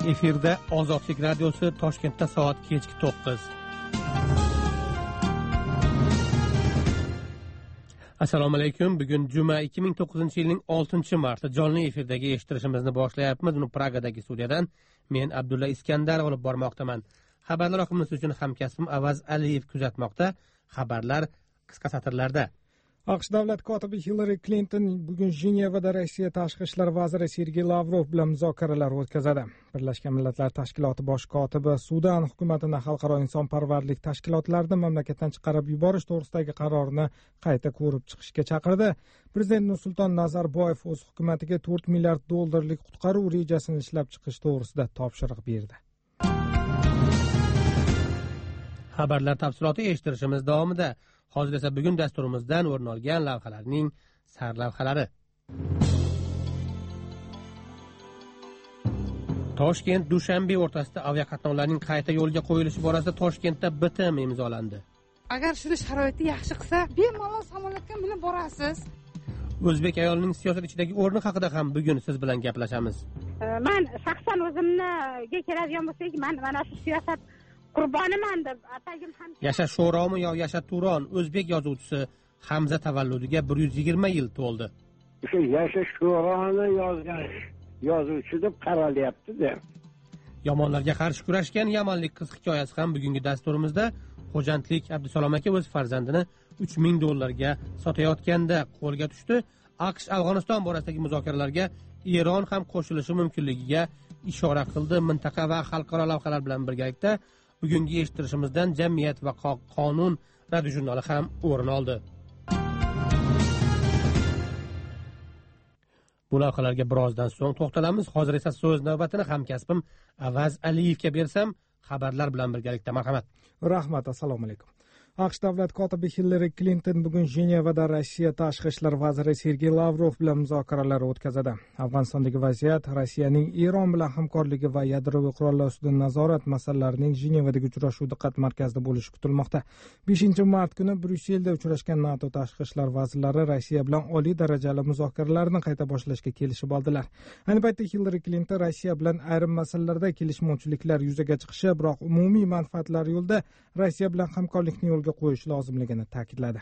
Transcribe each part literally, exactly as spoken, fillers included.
Efirda Ozodlik radiosi Toshkentda soat kechki to'qqiz. Assalomu alaykum. Bugun juma ikki ming to'qqizinchi yilning oltinchi marti jonli efirdagi eshittirishimizni boshlayapmiz. Uni Pragadagi studiyadan men Abdulla Iskandar olib bormoqdaman. Xabarlar oqimisi uchun hamkasbim Avaz Aliyev kuzatmoqda. Xabarlar qisqa satrlarda. AQSh davlat kotibi Hillary Clinton bugun Jenevada Rossiya tashqi ishlar vaziri Sergey Lavrov bilan muzokaralar o'tkazadi. Birlashgan Millatlar Tashkiloti bosh kotibi Sudan hukumatini xalqaro insonparvarlik tashkilotlarini mamlakatdan chiqarib yuborish to'g'risidagi qarorni qayta ko'rib chiqishga chaqirdi. Prezident Nursulton Nazarboyev o'z hukumatiga to'rt milliard dollarlik qutqaruv rejasini ishlab chiqish to'g'risida topshiriq berdi. Xabarlar tafsiloti eshittirishimiz davomida. Hozir esa bugun dasturimizdan o'rin olgan lavhalarning sarlavhalari. Toshkent Dushanbe o'rtasida aviaqatnovlarning qayta yo'lga qo'yilishi borasida Toshkentda bitim imzolandi. Agar shuni sharoiti yaxshi qilsa, bemalol samolyotga minib borasiz. O'zbek ayolining siyosat ichidagi o'rni haqida ham bugun siz bilan gaplashamiz. Men shaxsan o'zimga keladigan bo'lsak, men mana shu siyosat qurboniman deb atagim ham. Yasha Sho'romi yo Yasha Turon o'zbek yozuvchisi Hamza tavalludiga bir yuz yigirma yil to'ldi. Shu Yasha Sho'roni yozgan yozuvchi deb qaralyapti-da. Yomonlarga qarshi kurashgan yamanlik qiz hikoyasi ham bugungi dasturimizda. Xo'jandlik Abdusalom aka o'z farzandini uch ming dollarga sotayotganda qo'lga tushdi. AQSh Afg'oniston borasidagi muzokaralarga Eron ham qo'shilishi mumkinligiga ishora qildi. Mintaqa va xalqaro lavhalar bilan birgalikda bugungi eshittirishimizdan Jamiyat va qonun radio jurnali ham o'rin oldi. Bu lavhalarga birozdan so'ng to'xtalamiz. Hozir esa so'z navbatini hamkasbim Avaz Aliyevga bersam, xabarlar bilan birgalikda. Marhamat. Rahmat, assalomu alaykum. AQSh davlat kotibi Hillary Clinton bugun Jenevada Rossiya tashqi ishlar vaziri Sergey Lavrov bilan muzokaralar o'tkazadi. Afg'onistondagi vaziyat, Rossiyaning Eron bilan hamkorligi va yadroviy qurollar ustidan nazorat masalalarining Jenevadagi uchrashuv diqqat markazida bo'lishi kutilmoqda. beshinchi mart kuni Bryusselda uchrashgan NATO tashqi ishlar vazirlari Rossiya bilan oliy darajali muzokaralarni qayta boshlashga kelishib oldilar. Ayni paytda Hillary Clinton Rossiya bilan ayrim masalalarda kelishmovchiliklar yuzaga chiqishi, biroq umumiy manfaatlar yo'lida Rossiya bilan hamkorlikni yo'lga qo'yish lozimligini ta'kidladi.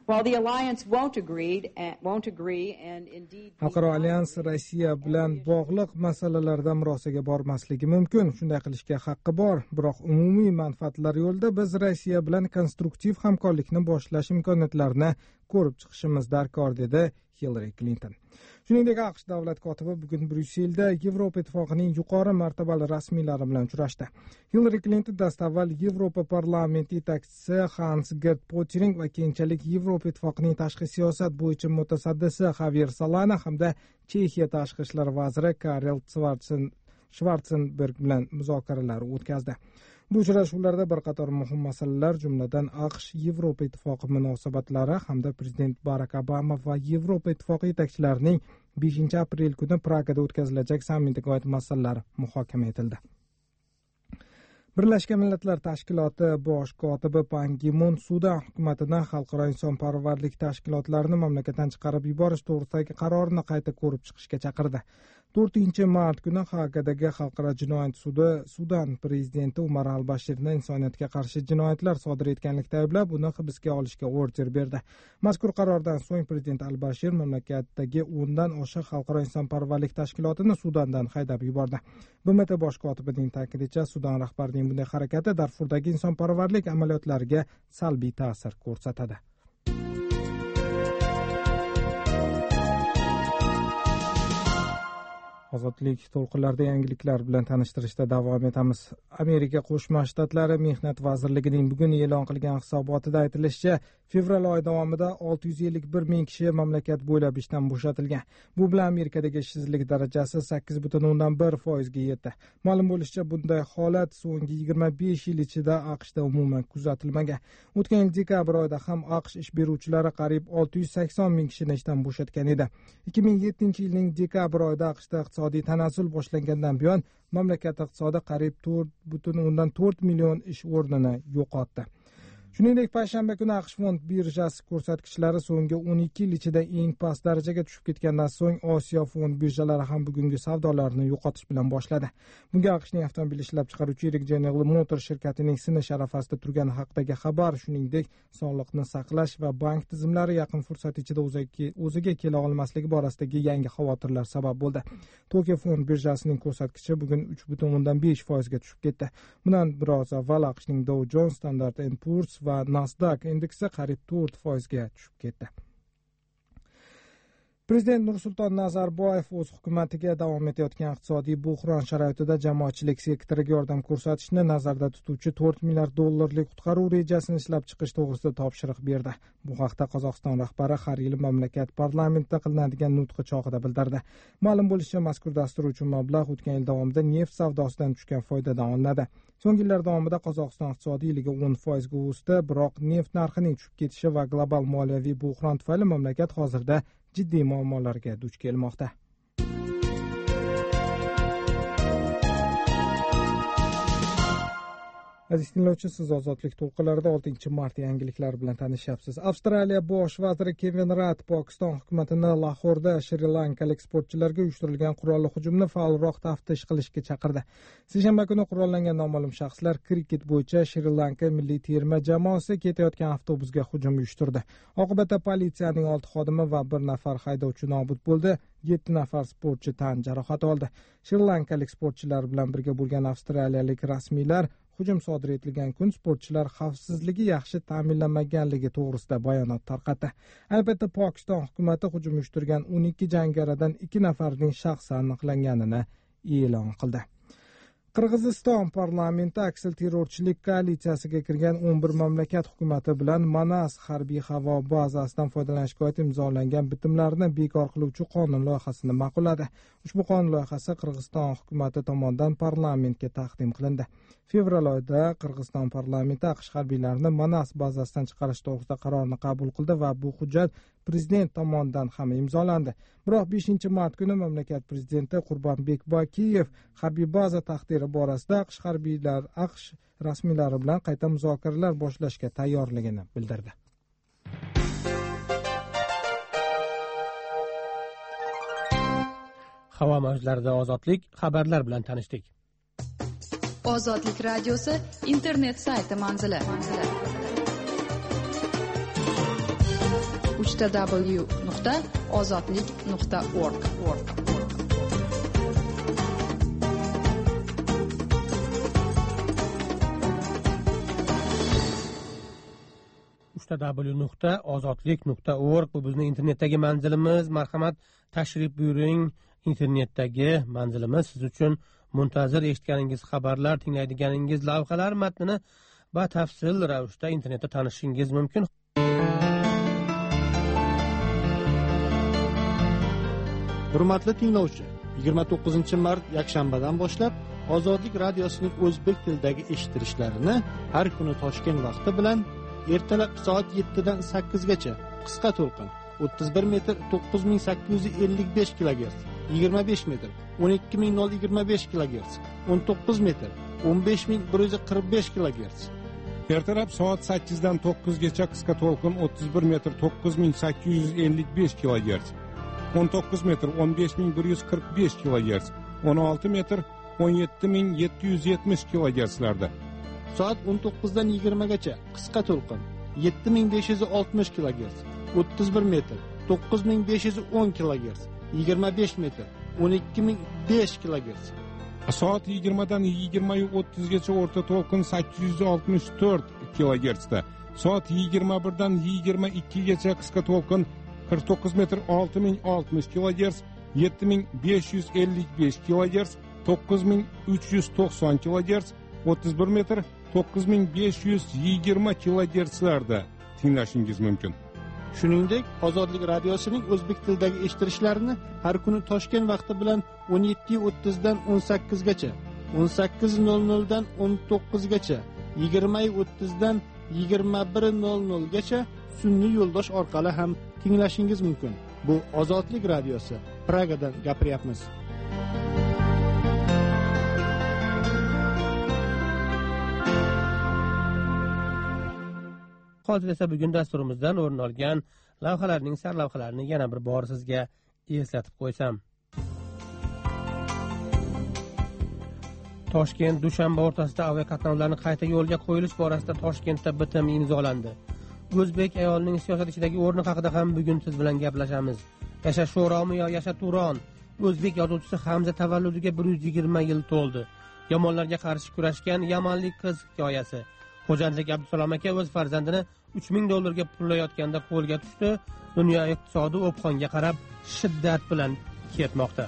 Xalqaro alyans Rossiya bilan bog'liq masalalarda murosaga bormasligi mumkin. Shunday qilishga haqqi bor, biroq umumiy manfaatlar yo'lida biz Rossiya bilan konstruktiv hamkorlikni boshlash imkoniyatlarini ko'rib chiqishimiz darkor, dedi Hillary Clinton. Shuningdek, AQSh davlat kotibi bugun Bryusselda Yevropa ittifoqining yuqori martabali rasmiylari bilan uchrashdi. Hillary Clinton dastavval Yevropa parlamenti yetakchisi Hans-Gert Pöttering va keyinchalik Yevropa ittifoqining tashqi siyosat bo'yicha mutasaddisi Javier Solana hamda Chexiya tashqi ishlar vaziri Karel Schwarzenberg bilan muzokaralar o'tkazdi. Bu uchrashuvlarda bir qator muhim masalalar, jumladan AQSh Yevropa ittifoqi munosabatlari hamda prezident Barak Obama va Yevropa ittifoqi yetakchilarining beshinchi aprel kuni Pragada o'tkazilajak sammitiga oid masalalar muhokama etildi. Birlashgan Millatlar Tashkiloti bosh kotibi Ban Ki-mun Sudan hukumatini xalqaro insonparvarlik tashkilotlarini mamlakatdan chiqarib yuborish to'g'risidagi qarorni qayta ko'rib chiqishga chaqirdi. to'rtinchi mart kuni Hagadagi xalqaro jinoyat sudi Sudan prezidenti Umar al-Bashirni insoniyatga qarshi jinoyatlar sodir etganlikda ayblab, uni hibsga olishga order berdi. Mazkur qarordan so'ng prezident al-Bashir mamlakatdagi o'ndan oshiq xalqaro insonparvarlik tashkilotini Sudandan haydab yubordi. B M T bosh kotibining ta'kidincha, Sudan rahbarining bunday harakati Darfurdagi insonparvarlik amaliyotlariga salbiy ta'sir ko'rsatadi. Ozodlik to'lqinlarida yangiliklar bilan tanishtirishda davom etamiz. Amerika Qo'shma Shtatlari Mehnat vazirligining bugun e'lon qilgan hisobotida aytilishicha, fevral oyi davomida olti yuz ellik bir ming kishi mamlakat bo'ylab ishdan bo'shatilgan. Bu bilan Amerikadagi ishsizlik darajasi sakkiz butun o'ndan bir foizga yetdi. Ma'lum bo'lishicha, bunday holat so'nggi yigirma besh yil ichida AQShda umuman kuzatilmagan. O'tgan yil dekabr oyida ham AQSh ish beruvchilari qariyb olti yuz sakson ming kishini ishdan bo'shatgan edi. ikki ming yettinchi yilning dekabr oyida AQShda iqtisodiy tanazzul boshlangandan buyon mamlakat iqtisodi qariyb to'rt butun o'ndan to'rt million ish o'rnini yo'qotdi. Shuningdek, payshanba kuni AQSh fond birjasi ko'rsatkichlari so'nggi o'n ikki yil ichida eng past darajaga tushib ketgandan so'ng Osiyo fond birjalari ham bugungi savdolarni yo'qotish bilan boshladi. Bunga AQShning avtomobil ishlab chiqaruvchi yirik General Motors shirkatining sinish arafasida turgani haqidagi xabar, shuningdek, sog'liqni saqlash va bank tizimlari yaqin fursat ichida o'ziga kela olmasligi borasidagi yangi xavotirlar sabab bo'ldi. Tokio fond birjasining ko'rsatkichi bugun uch butun o'ndan besh foizga tushib ketdi. Bundan biroz avval AQShning Dow Jones, Standard and Poor's va Nasdaq endeksi qariyb to'rt foizga tushib ketdi. Prezident Nursulton Nazarboyev o'z hukumatiga davom etayotgan iqtisodiy buhron sharoitida jamoatchilik sektoriga yordam ko'rsatishni nazarda tutuvchi to'rt milliard dollarlik qutqaruv rejasini ishlab chiqish to'g'risida topshiriq berdi. Bu haqda Qozog'iston rahbari har yili mamlakat parlamentida qilinadigan nutqi chog'ida bildirdi. Ma'lum bo'lishicha, mazkur dastur uchun mablag' o'tgan yil davomida neft savdosidan tushgan foydadan olinadi. So'nggi yillar davomida Qozog'iston iqtisodiyligi o'n foizga o'sdi, biroq neft narxining tushib ketishi va global moliyaviy buhron tufayli mamlakat hozirda jiddiy muammolarga duch kelmoqda. Aziz tinglovchi, siz ozodlik to'lqinlarida oltinchi mart yangiliklari bilan tanishyapsiz. Avstraliya bosh vaziri Kevin Rudd Pokiston hukumatini Lahorda shri-lankalik sportchilarga uyushtirilgan qurolli hujumni faolroq taftish qilishga chaqirdi. Seshanba kuni qurollangan noma'lum shaxslar kriket bo'yicha Shri-Lanka milliy terma jamoasi ketayotgan avtobusga hujum uyushtirdi. Oqibatda politsiyaning olti xodimi va bir nafar haydovchi nobud bo'ldi. yetti nafar sportchi tan jarohati oldi. Shri-lankalik sportchilar bilan birga bo'lgan avstraliyalik rasmiylar hujum sodir etilgan kun sportchilar xavfsizligi yaxshi ta'minlanmaganligi to'g'risida bayonot tarqatdi. Albatta, Pokiston hukumati hujum uyushtirgan o'n ikki jangaridan ikki nafarining shaxsi aniqlanganini e'lon qildi. Qirg'iziston parlamenti aksilterrorchilik koalitsiyasiga kirgan o'n bir mamlakat hukumati bilan Manas harbiy havo bazasidan foydalanishga oid imzolangan bitimlarni bekor qiluvchi qonun loyihasini ma'qulladi. Ushbu qonun loyihasi Qirg'iziston hukumati tomonidan parlamentga taqdim qilindi. Fevral oyida Qirg'iziston parlamenti AQSh harbiylarini Manas bazasidan chiqarish to'g'risida qarorni qabul qildi va bu hujjat prezident tomonidan ham imzolandi. Biroq beshinchi mart kuni mamlakat prezidenti Qurbonbek Bakiyev harbiy baza taqdiri borasida AQSh harbiylar AQSh rasmiylari bilan qayta muzokaralar boshlashga tayyorligini bildirdi. Havo mavjlarida ozodlik xabarlar bilan tanishdik. Ozodlik radiosi internet sayti manzili. uch w nuqta ozodlik nuqta org. uch w nuqta ozodlik nuqta org bu bizning internetdagi manzilimiz. Marhamat, tashrif buyuring. Internetdagi manzilimiz siz uchun muntazir eshitganingiz xabarlar, tinglaydiganingiz lavhalar matnini batafsil ravishda internetda tanishishingiz mumkin. Hurmatli tinglovchi, yigirma to'qqizinchi mart yakshanbadan boshlab Ozodlik radiosining o'zbek tilidagi eshitilishlarini har kuni Toshkent vaqti bilan ertalab soat yettidan sakkizgacha qisqa to'lqin o'ttiz bir metr to'qqiz ming sakkiz yuz ellik besh kilogerts, yigirma besh metr o'n ikki ming yigirma besh kilogerts, o'n to'qqiz metr o'n besh ming bir yuz qirq besh kilogerts. Ertalab soat sakkizdan to'qqizgacha qisqa to'lqin o'ttiz bir metr to'qqiz ming sakkiz yuz ellik besh kilogerts, o'n to'qqiz metr o'n besh ming bir yuz qirq besh kilogerts, o'n olti metr o'n yetti ming yetti yuz yetmish kilogertslarda. Soat o'n to'qqizdan yigirmagacha qisqa to'lqin yetti ming besh yuz oltmish kilogerts, o'ttiz bir metr to'qqiz ming besh yuz o'n kilogerts, yigirma besh metr o'n ikki ming besh kilogerts. Soat yigirmadan yigirma o'ttizgacha o'rta to'lqin sakkiz yuz oltmish to'rt kilogertsda. Soat yigirma birdan yigirma ikkigacha qisqa to'lqin qirq to'qqiz metr olti ming oltmish kilogerts, yetti ming besh yuz ellik besh kilogerts, to'qqiz ming uch yuz to'qson kilogerts, o'ttiz bir metr to'qqiz ming besh yuz yigirma kilogertslarda tinglashingiz mumkin. Shuningdek, Ozodlik radiosining o'zbek tilidagi eshitilishlarini har kuni Toshkent vaqti bilan o'n yetti o'ttizdan o'n sakkizgacha, o'n sakkiz nol noldan o'n to'qqizgacha, yigirma o'ttizdan yigirma bir nol nolgacha sun'iy yo'ldosh orqali ham tinglashingiz mumkin. Bu Ozodlik radiosi. Pragadan gapiryapmiz. hozir esa bugun dasturimizdan o'rin olgan lavhalarning sarlavhalarini yana bir bor sizga eslatib qo'ysam. Toshkent Dushanba o'rtasida aviaqatnovlarni qayta yo'lga qo'yilish borasida Toshkentda bitim imzolandi. O'zbek ayolining siyosat ichidagi o'rni haqida ham bugun siz bilan gaplashamiz. Yasha Sho'romi yo Yasha Turon. O'zbek yozuvchisi Hamza tavalludiga bir yuz yigirma yil to'ldi. Yomonlarga qarshi kurashgan yamanlik qiz hikoyasi. Xo'jandlik Abdusalom aka o'z farzandini uch ming dollarga pullayotganda qo'lga tushdi. Dunyo iqtisodi o'pqonga qarab shiddat bilan ketmoqda.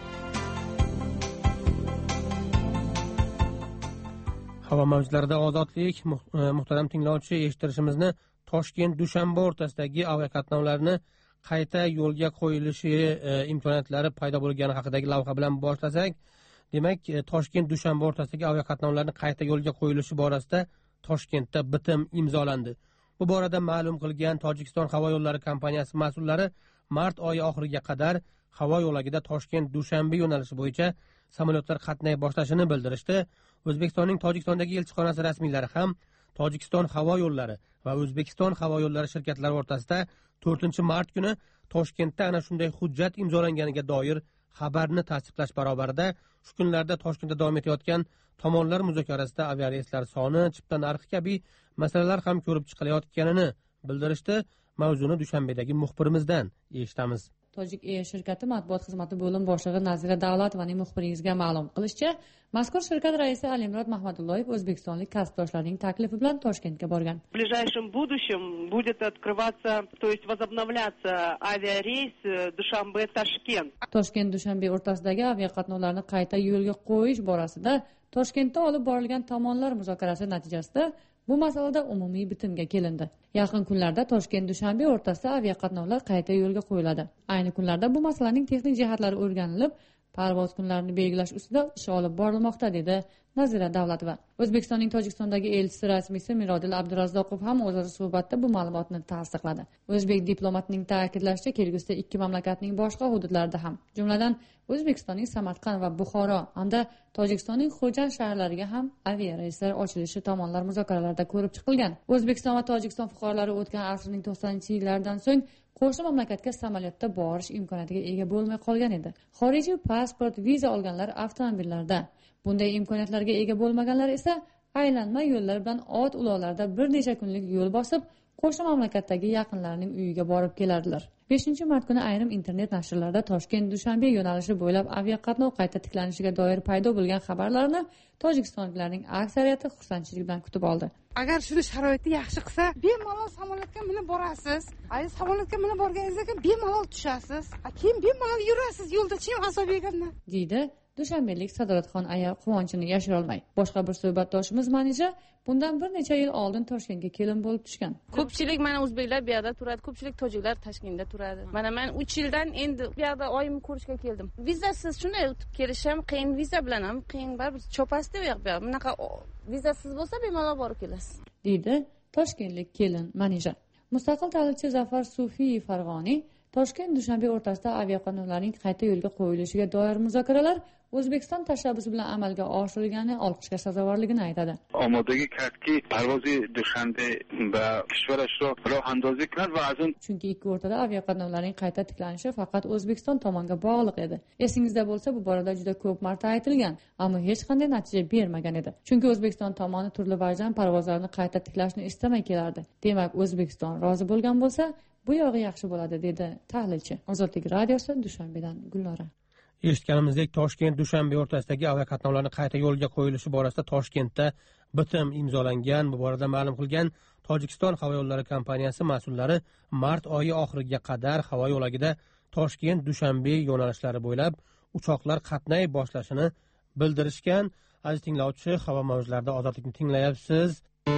Havo mavjlarida ozodlik. Muhtaram tinglovchi, eshittirishimizni Toshkent Dushanba o'rtasidagi aviaqatnovlarni qayta yo'lga qo'yilishi e, imkoniyatlari paydo bo'lgani haqidagi lavha bilan boshlasak, demak, Toshkent Dushanba o'rtasidagi aviaqatnovlarni qayta yo'lga qo'yilishi borasida Toshkentda bitim imzolandi. Bu borada ma'lum qilgan Tojikiston havo yo'llari kompaniyasi mas'ullari mart oyi oxiriga qadar havo yo'lagida Toshkent Dushanba yo'nalishi bo'yicha samolyotlar qatnay boshlashini bildirishdi. O'zbekistonning Tojikistondagi elchixonasi rasmiylari ham Tojikiston havo yo'llari va O'zbekiston havo yo'llari shirkatlari o'rtasida to'rtinchi mart kuni Toshkentda ana shunday hujjat imzolanganiga doir xabarni tasdiqlash barobarida shu kunlarda Toshkentda davom etayotgan tomonlar muzokarasida aviareyslar soni, chipta narxi kabi masalalar ham ko'rib chiqilayotganini bildirishdi. Mavzuni Dushanbedagi muxbirimizdan eshitamiz. Tojik Air shirkati matbuot xizmati bo'lim boshlig'i Nazira Davlatovaning muxbiringizga ma'lum qilishicha, mazkur shirkat raisi Alimrod Mahmadullayev o'zbekistonlik kasbdoshlarining taklifi bilan Toshkentga borgan. В ближайшем будущем будет открываться, то есть возобновляться авиарейс Душанбе-Ташкент. Toshkent Dushanbe o'rtasidagi aviaqatnovlarni qayta yo'lga qo'yish borasida Toshkentda olib borilgan tomonlar muzokarasi natijasida bu masalada umumiy bitimga kelindi. Yaqin kunlarda Toshkent Dushanbe o'rtasida aviaqatnovlar qayta yo'lga qo'yiladi. Ayni kunlarda bu masalaning texnik jihatlari o'rganilib, parvoz kunlarini belgilash ustida ish olib borilmoqda, dedi Nazira Davlatova. O'zbekistonning Tojikistondagi elchisi rasmiysi Mirodil Abdurazzoqov ham o'zaro suhbatda bu ma'lumotni tasdiqladi. O'zbek diplomatining ta'kidlashicha, kelgusida ikki mamlakatning boshqa hududlarida ham, jumladan O'zbekistonning Samarqand va Buxoro hamda Tojikistonning Xo'jand shaharlariga ham aviareyslar ochilishi tomonlar muzokaralarida ko'rib chiqilgan. O'zbekiston va Tojikiston fuqarolari o'tgan asrning to'qsoninchi yillaridan so'ng qo'shni mamlakatga samolyotda borish imkoniyatiga ega bo'lmay qolgan edi. Xorijiy pasport, viza olganlar avtomobillarda, bunday imkoniyatlarga ega bo'lmaganlar esa aylanma yo'llar bilan ot uloqlarda bir necha kunlik yo'l bosib, qo'shni mamlakatdagi yaqinlarining uyiga borib kelardilar. beshinchi mart kuni ayrim internet nashrlarda Toshkent Dushanbe yo'nalishi bo'ylab aviaqatnov qayta tiklanishiga doir paydo bo'lgan xabarlarni tojikistonliklarning aksariyati xursandchilik bilan kutib oldi. Agar shuni sharoitni yaxshi qilsa, bemalol samolyotga minib borasiz. Ay, samolyotga minib borganingizdan keyin bemalol tushasiz. Keyin bemalol yurasiz yo'lda, chim azob yegandan, deydi Dushanbelik Sadoratxon aya quvonchini yashira olmay. Boshqa bir suhbatdoshimiz Manija bundan bir necha yil oldin Toshkentga kelin bo'lib tushgan. Ko'pchilik mana o'zbeklar bu yerda turadi, ko'pchilik tojiklar Toshkentda turadi. Mana men uch yildan endi bu yerda oyimni ko'rishga keldim. Vizasiz shunday o'tib kelish ham qiyin, viza bilan ham qiyin, baribir chopasida u yoq bu yoq. Bunaqa vizasiz bo'lsa bemalol borib kelasiz, deydi toshkentlik kelin Manija. Mustaqil ta'limchi Zafar Sufiy Farg'oniy Toshkent Dushanbe o'rtasida aviaqatnovlarning qayta yo'lga qo'yilishiga doir muzokaralar O'zbekiston tashabbusi bilan amalga oshirilgani olqishga sazovorligini aytadi. آمادگی کرد که پرواز دوشنبه و کشورش را راه اندازی کرد و از اون chunki ikki o'rtada aviaqatnovlarning qayta tiklanishi faqat O'zbekiston tomoniga bog'liq edi. Esingizda bo'lsa, bu borada juda ko'p marta aytilgan, ammo hech qanday natija bermagan edi. Chunki O'zbekiston tomoni turli vajdan parvozlarni qayta tiklashni istamay kelardi. Demak, O'zbekiston rozi bo'lgan bo'lsa, bu yog'i yaxshi bo'ladi, dedi tahlilchi. Ozodlik radiosi Dushanbedan Gulnora. Eshitganimizdek, Toshkent Dushanbe o'rtasidagi aviaqatnovlarni qayta yo'lga qo'yilishi borasida Toshkentda bitim imzolangan. Bu borada ma'lum qilgan Tojikiston havo yo'llari kompaniyasi mas'ullari mart oyi oxiriga qadar havo yo'lagida Toshkent Dushanbe yo'nalishlari bo'ylab uchoqlar qatnay boshlashini bildirishgan. Aziz tinglovchi, havo mavjlarida ozodlikni tinglayapsiz.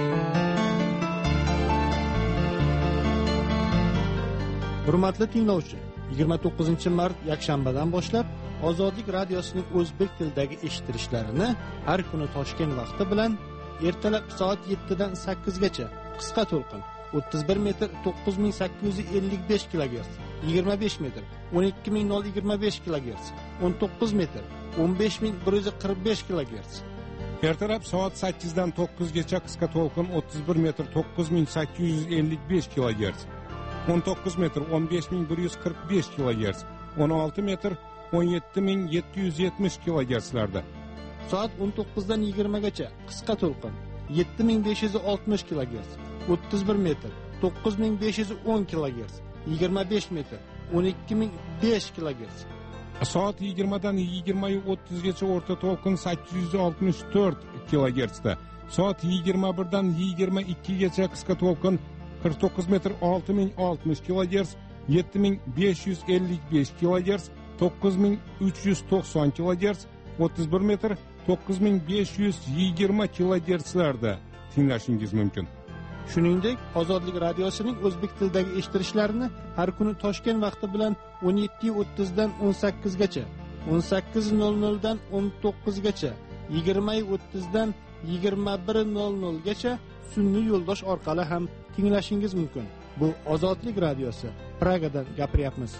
Hurmatli tinglovchi, yigirma to'qqizinchi mart yakshanbadan boshlab Ozodlik radiosining o'zbek tilidagi eshittirishlarini har kuni Toshkent vaqti bilan ertalab soat yettidan sakkizgacha qisqa to'lqin o'ttiz bir metr to'qqiz ming sakkiz yuz ellik besh kilogerts, yigirma besh metr o'n ikki ming yigirma besh kilogerts, o'n to'qqiz metr o'n besh ming bir yuz qirq besh kilogerts, ertalab soat sakkizdan to'qqizgacha qisqa to'lqin o'ttiz bir metr to'qqiz ming sakkiz yuz ellik besh kilogerts, o'n to'qqiz metr o'n besh ming bir yuz qirq besh kilogerts, o'n olti metr o'n yetti ming yetti yuz yetmish kilogertslarda. Soat o'n to'qqizdan yigirmagacha qisqa to'lqin yetti ming besh yuz oltmish kilogerts, o'ttiz bir metr to'qqiz ming besh yuz o'n kilogerts, yigirma besh metr o'n ikki ming besh kilogerts. Soat yigirmadan yigirma o'ttizgacha o'rta to'lqin sakkiz yuz oltmish to'rt kilogertsda. Soat yigirma birdan yigirma ikkigacha qisqa to'lqin qirq to'qqiz metr olti ming oltmish kilogerts, yetti ming besh yuz ellik besh kilogerts, to'qqiz ming uch yuz to'qson kilogerts, o'ttiz bir metr to'qqiz ming besh yuz yigirma kilogertslarda tinglashingiz mumkin. Shuningdek, Ozodlik radiosining o'zbek tilidagi eshittirishlarini har kuni Toshkent vaqti bilan o'n yetti o'ttiz dan o'n sakkiz gacha, o'n sakkiz nol nol dan o'n to'qqiz gacha, yigirma o'ttiz dan yigirma bir nol nol gacha sun'iy yo'ldosh orqali ham tinglashingiz mumkin. Bu Ozodlik radiosi. Pragadan gapiryapmiz.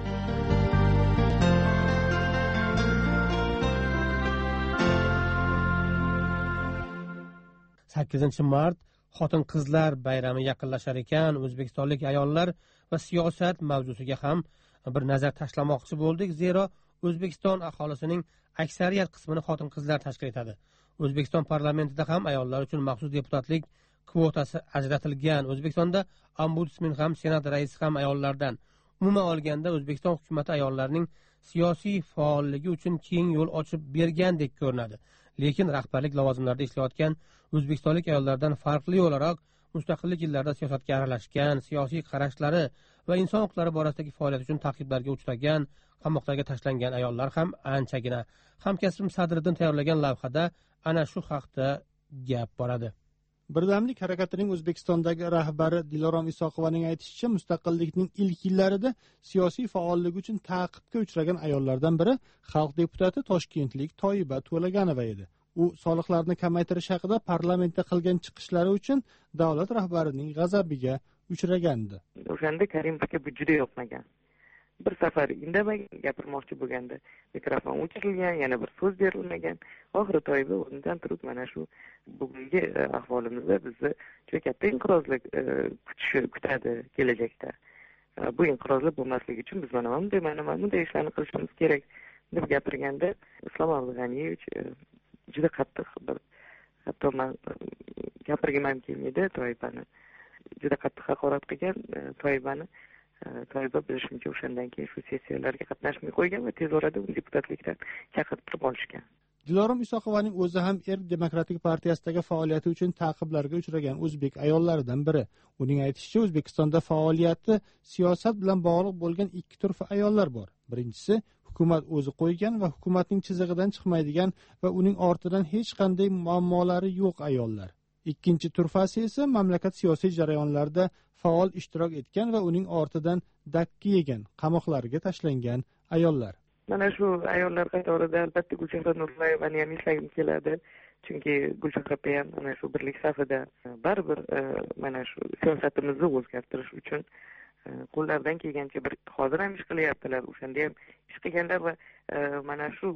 sakkizinchi mart xotin-qizlar bayrami yaqinlashar ekan, o'zbekistonlik ayollar va siyosat mavzusiga ham bir nazar tashlamoqchi bo'ldik, zero O'zbekiston aholisining aksariyat qismini xotin-qizlar tashkil etadi. O'zbekiston parlamentida ham ayollar uchun maxsus deputatlik kvotasi ajratilgan. O'zbekistonda ombudsman ham, senat raisi ham ayollardan. Umuman olganda O'zbekiston hukumati ayollarning siyosiy faolligi uchun keng yo'l ochib bergandek ko'rinadi. Lekin rahbarlik lavozimlarida ishlayotgan o'zbekistonlik ayollardan farqli o'laroq mustaqillik yillarida siyosatga aralashgan, siyosiy qarashlari va inson huquqlari borasidagi faoliyati uchun ta'qiblarga uchragan, qamoqlarga tashlangan ayollar ham anchagina. Hamkasbim Sadriddin tayyorlagan lavhada ana shu haqda gap boradi. Birdamlik harakatining O'zbekistondagi rahbari Dilorom Isoqovaning aytishicha, mustaqillikning ilk yillarida siyosiy faolligi uchun ta'qibga uchragan ayollardan biri xalq deputati toshkentlik Toyiba To'laganova edi. U soliqlarni kamaytirish haqida parlamentda qilgan chiqishlari uchun davlat rahbarining g'azabiga uchragandi. O'shanda Karimovga bu juda yoqmagan. Bir safar indamagan, gapirmoqchi bo'lganda mikrofon o'chirilgan, yana bir so'z berilmagan. Oxiri Toyiba o'rnidan turib mana shu bugungi ahvolimizda bizni juda katta inqirozlar kutishi kutadi kelajakda. Bu inqirozlar bo'lmasligi uchun biz mana bunday mana bunday ishlarni qilishimiz kerak deb gapirganda Islom G'aniyevich juda qattiq bir hatto men gapirgim ham kelmaydi Toyibani. Juda qattiq haqorat qilgan Toyibani. Toyiba bilishimcha o'shandan keyin shu sessiyalarga qatnashmay qo'ygan va tez orada uni deputatlikdan chaqirib turib olishgan. Dilorom Isoqovaning o'zi ham Erk Demokratik partiyasidagi faoliyati uchun ta'qiblarga uchragan o'zbek ayollaridan biri. Uning aytishicha, O'zbekistonda faoliyati siyosat bilan bog'liq bo'lgan ikki turfa ayollar bor. Birinchisi hukumat o'zi qo'ygan va hukumatning chizig'idan chiqmaydigan va uning ortidan hech qanday muammolari yo'q ayollar. Ikkinchi turfasi esa mamlakat siyosiy jarayonlarida faol ishtirok etgan va uning ortidan dakki yegan, qamoqlarga tashlangan ayollar. Mana shu ayollar qatorida albatta Gulchehra Nurlayevani ham eslagim keladi. Chunki Gulchehra ham mana shu birlik safida baribir mana shu siyosatimizni o'zgartirish uchun qo'llaridan kelgancha bir hozir ham ish qilyaptilar. O'shanda ham ish qilganlar va mana shu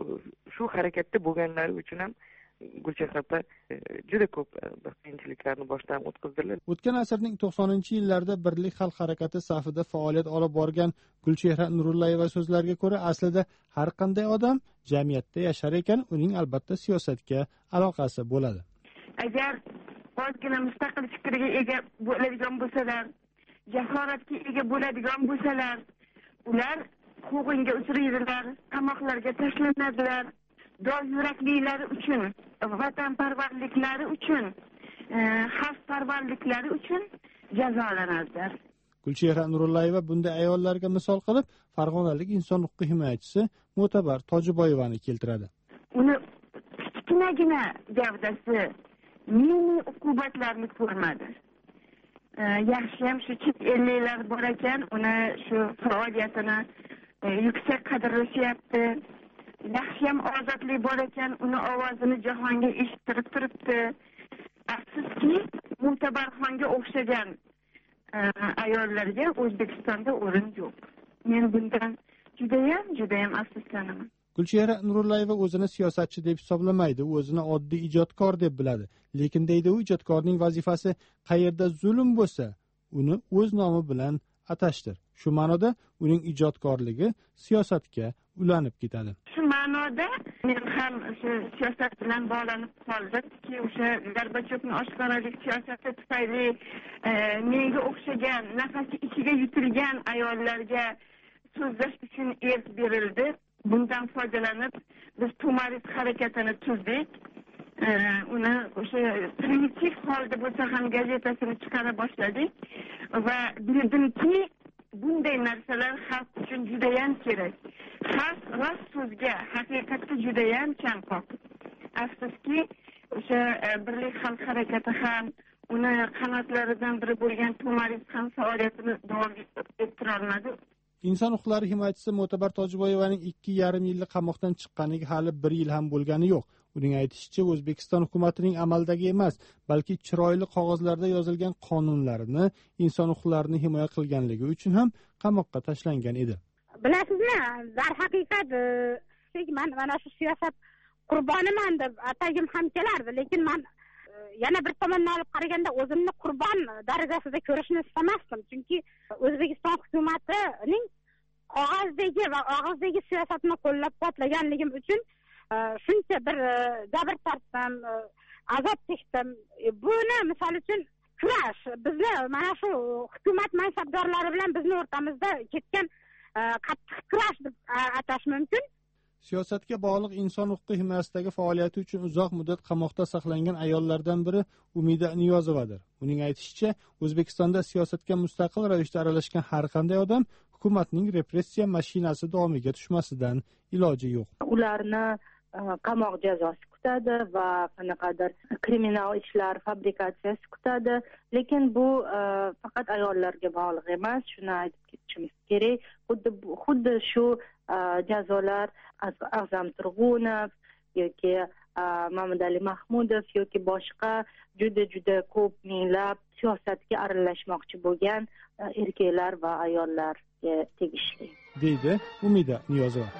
shu harakatda bo'lganlari uchun ham Gulchehra juda ko'p qiyinchiliklarni boshdan o'tkazdilar. O'tgan asrning to'qsoninchi yillarida Birlik xalq harakati safida faoliyat olib borgan Gulchehra Nurullayeva so'zlariga ko'ra, aslida har qanday odam jamiyatda yashar ekan, uning albatta siyosatga aloqasi bo'ladi. Agar ozgina mustaqil fikriga ega bo'ladigan bo'lsalar, jasoratga ega bo'ladigan bo'lsalar, ular quvg'inga uchraydilar, qamoqlarga tashlanadilar. Do'yurakliklari uchun, vatanparvarliklari uchun, xalqparvarliklari uchun jazolanadilar. Gulchehra Nurullayeva bunday ayollarga misol qilib, Farg'onalik inson huquqiy himoyachisi Mo'tabar Tojiboyevani keltiradi. Uni kichkinagina gavdasi mini uqubatlarni ko'rmadi. Yaxshi ham shu chet elliklar bor ekan, uni shu faoliyatini yuksak qadrlashyapti. Yaxshi ham ozodlik bor ekan, uni ovozini jahonga eshittirib turibdi. Afsuski, Mo'tabarxonga o'xshagan ayollarga O'zbekistonda o'rin yo'q. Men bundan judayam, judayam afsuslanaman. Gulchehra Nurullayeva o'zini siyosatchi deb hisoblamaydi, u o'zini oddiy ijodkor deb biladi. Lekin deydi, u ijodkorning vazifasi qayerda zulm bo'lsa, uni o'z nomi bilan atashdir. Shu ma'noda uning ijodkorligi siyosatga ulanib ketadi. Shu ma'noda men ham shu siyosat bilan bog'lanib qoldimki, o'sha Gorbachevning oshkoralik siyosati tufayli menga o'xshagan nafasi ichiga yutilgan ayollarga so'zlash uchun erk berildi. Bundan foydalanib biz Tumaris harakatini tuzdik. Uni o'sha primitiv holda bo'lsa ham gazetasini chiqara boshladik va bildimki, bunday narsalar xalq uchun juda ham kerak. Xalq rost so'zga, haqiqatga juda ham chanqoq. Afsuski, o'sha Birlik xalq harakati ham, uni qanotlaridan biri bo'lgan Tumaris ham faoliyatini davom ettira olmadi. Inson huquqlari himoyachisi Mo'tabar Tojiboyevaning ikki yarim yillik qamoqdan chiqqaniga hali bir yil ham bo'lgani yo'q. Uning aytishicha, O'zbekiston hukumatining amaldagi emas, balki chiroyli qog'ozlarda yozilgan qonunlarini, inson huquqlarini himoya qilganligi uchun ham qamoqqa tashlangan edi. Bilasizmi, darhaqiqat men mana shu siyosat qurboniman deb atagim ham kelardi, lekin men yana bir tomondan olib qaraganda o'zimni qurbon darajasida ko'rishni istamasdim, chunki O'zbekiston hukumatining qog'ozdagi va og'izdagi siyosatni qo'llab-quvvatlaganligim uchun shuncha bir jabr tortdim, azob chekdim. Buni misol uchun kurash, bizni mana shu hukumat mansabdorlari bilan bizni o'rtamizda ketgan qattiq kurash deb atash mumkin. Siyosatga bog'liq inson huquqi himoyasidagi faoliyati uchun uzoq muddat qamoqda saqlangan ayollardan biri Umida Niyozovadir. Uning aytishicha, O'zbekistonda siyosatga mustaqil ravishda aralashgan har qanday odam hukumatning repressiya mashinasi domiga tushmasidan iloji yo'q. Ularni qamoq jazosi kutadi va qanaqadir kriminal ishlar fabrikatsiyasi kutadi, lekin bu faqat ayollarga bog'liq emas. Shuni aytib ketishimiz kerak. Xuddi xuddi shu jazolar A'zam Turg'unov yoki Mamadali Mahmudov yoki boshqa juda juda ko'p minglab siyosatga aralashmoqchi bo'lgan erkaklar va ayollarga tegishli, deydi Umida Niyozova.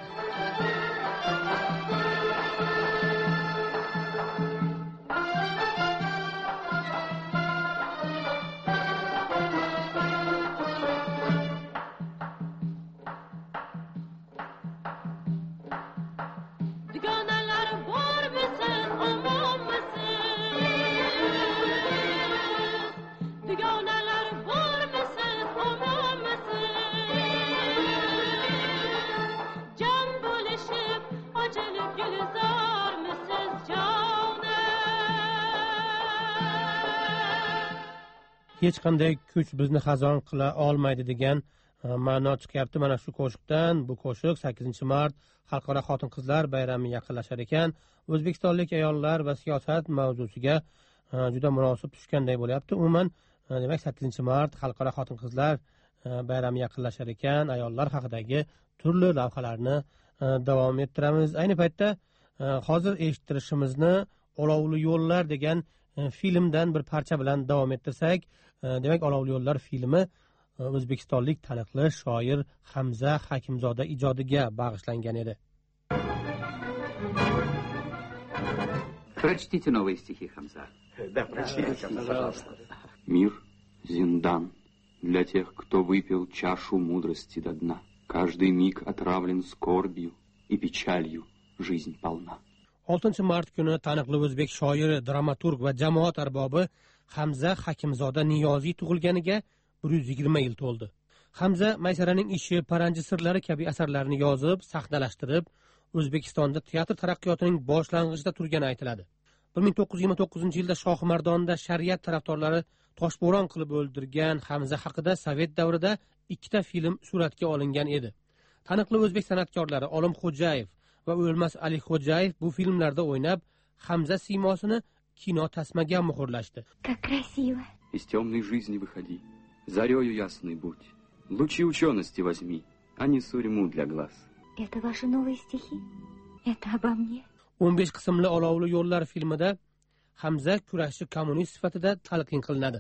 Hech qanday kuch bizni xazon qila olmaydi degan ma'no chiqyapti mana shu qo'shiqdan. Bu qo'shiq sakkizinchi mart Xalqaro xotin-qizlar bayrami yaqinlashar ekan. O'zbekistonlik ayollar va siyosat mavzusiga juda munosib tushganday bo'lyapti. Umuman, demak sakkizinchi mart Xalqaro xotin-qizlar bayrami yaqinlashar ekan. Ayollar haqidagi turli lavhalarni davom ettiramiz. Ayni paytda hozir eshittirishimizni Olovli yo'llar degan filmdan bir parcha bilan davom ettirsak, demak Olovli yo'llar filmi o'zbekistonlik taniqli shoir Hamza Hakimzoda ijodiga bag'ishlangan edi. Прочтите новые стихи, Хамза. Да, прочтите, пожалуйста. Мир — зиндан для тех, кто выпил чашу мудрости до дна. Каждый миг отравлен скорбью и печалью, жизнь полна. oltinchi mart kuni taniqli o'zbek shoiri, dramaturg va jamoat arbobi Hamza Hakimzoda Niyoziy tug'ilganiga bir yuz yigirma yil to'ldi. Hamza Maysaraning ishi, Paranji sirlari kabi asarlarini yozib, sahnalashtirib, O'zbekistonda teatr taraqqiyotining boshlang'icida turgani aytiladi. bir ming to'qqiz yuz yigirma to'qqizinchi yilda Shohimardonda shariat tarafdorlari toshbo'ron qilib o'ldirgan Hamza haqida Sovet davrida ikkita film suratga olingan edi. Taniqli o'zbek san'atkorlari Olim Xo'jayev va O'lmas Ali Xo'jayev bu filmlarda o'ynab, Hamza siymosini kino tasmaga muhrlashdi. Как красиво. Из темной жизни выходи, зарею ясный будь, лучи учености возьми, а не сурьму для глаз. Это ваши новые стихи? Это обо мне? o'n besh qismli Olovli yo'llar filmida Hamza kurashchi kommunist sifatida talqin qilinadi.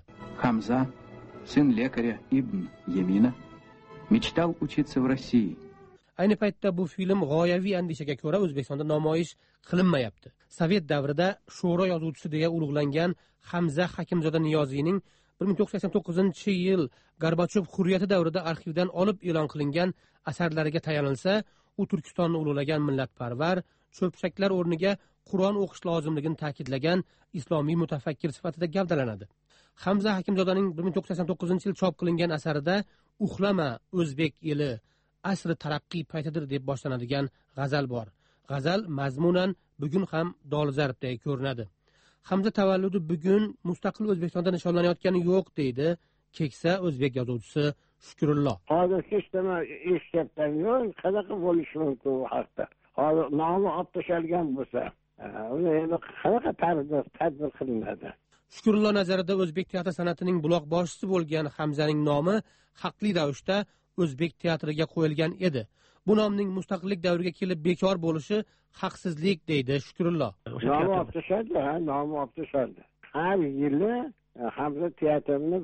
Hamza, сын лекаря Ибн Ямина, мечтал учиться в России. Ayni paytda bu film g'oyaviy andishaga ko'ra O'zbekistonda namoyish qilinmayapti. Sovet davrida sho'ro yozuvchisi deya ulug'langan Hamza Hakimzoda Niyoziyning bir ming to'qqiz yuz sakson to'qqizinchi yil Gorbachov hurriyati davrida arxivdan olib e'lon qilingan asarlariga tayanilsa, u Turkistonni ulug'lagan millatparvar, cho'pchaklar o'rniga Qur'on o'qish lozimligini ta'kidlagan islomiy mutafakkir sifatida gavdalanadi. Hamza Hakimzodaning bir ming to'qqiz yuz sakson to'qqizinchi yil chop qilingan asarida "Uxlama o'zbek eli, asri taraqqiy paytidir" deb boshlanadigan g'azal bor. G'azal mazmunan bugun ham dolzarbday ko'rinadi. Hamza tavalludi bugun mustaqil O'zbekistonda nishonlanayotgani yo'q deydi keksa o'zbek yozuvchisi Shukrullo. Hozir hech nima eshitgan yo'q, qanaqa bo'lishi mumkin bu haqda. Hozir nomi olib tashalgan bo'lsa, uni endi qanaqa tarzda tadbir qilinadi? Shukrullo nazarida o'zbek teatr san'atining buloq boshchisi bo'lgan Hamzaning nomi haqli ravishda o'zbek teatriga qo'yilgan edi. Bu nomning mustaqillik davriga kelib bekor bo'lishi haqsizlik deydi Shukrullo. Nomi olib tashaldi, ha, nomi olib tashaldi. Har yili Hamza teatrining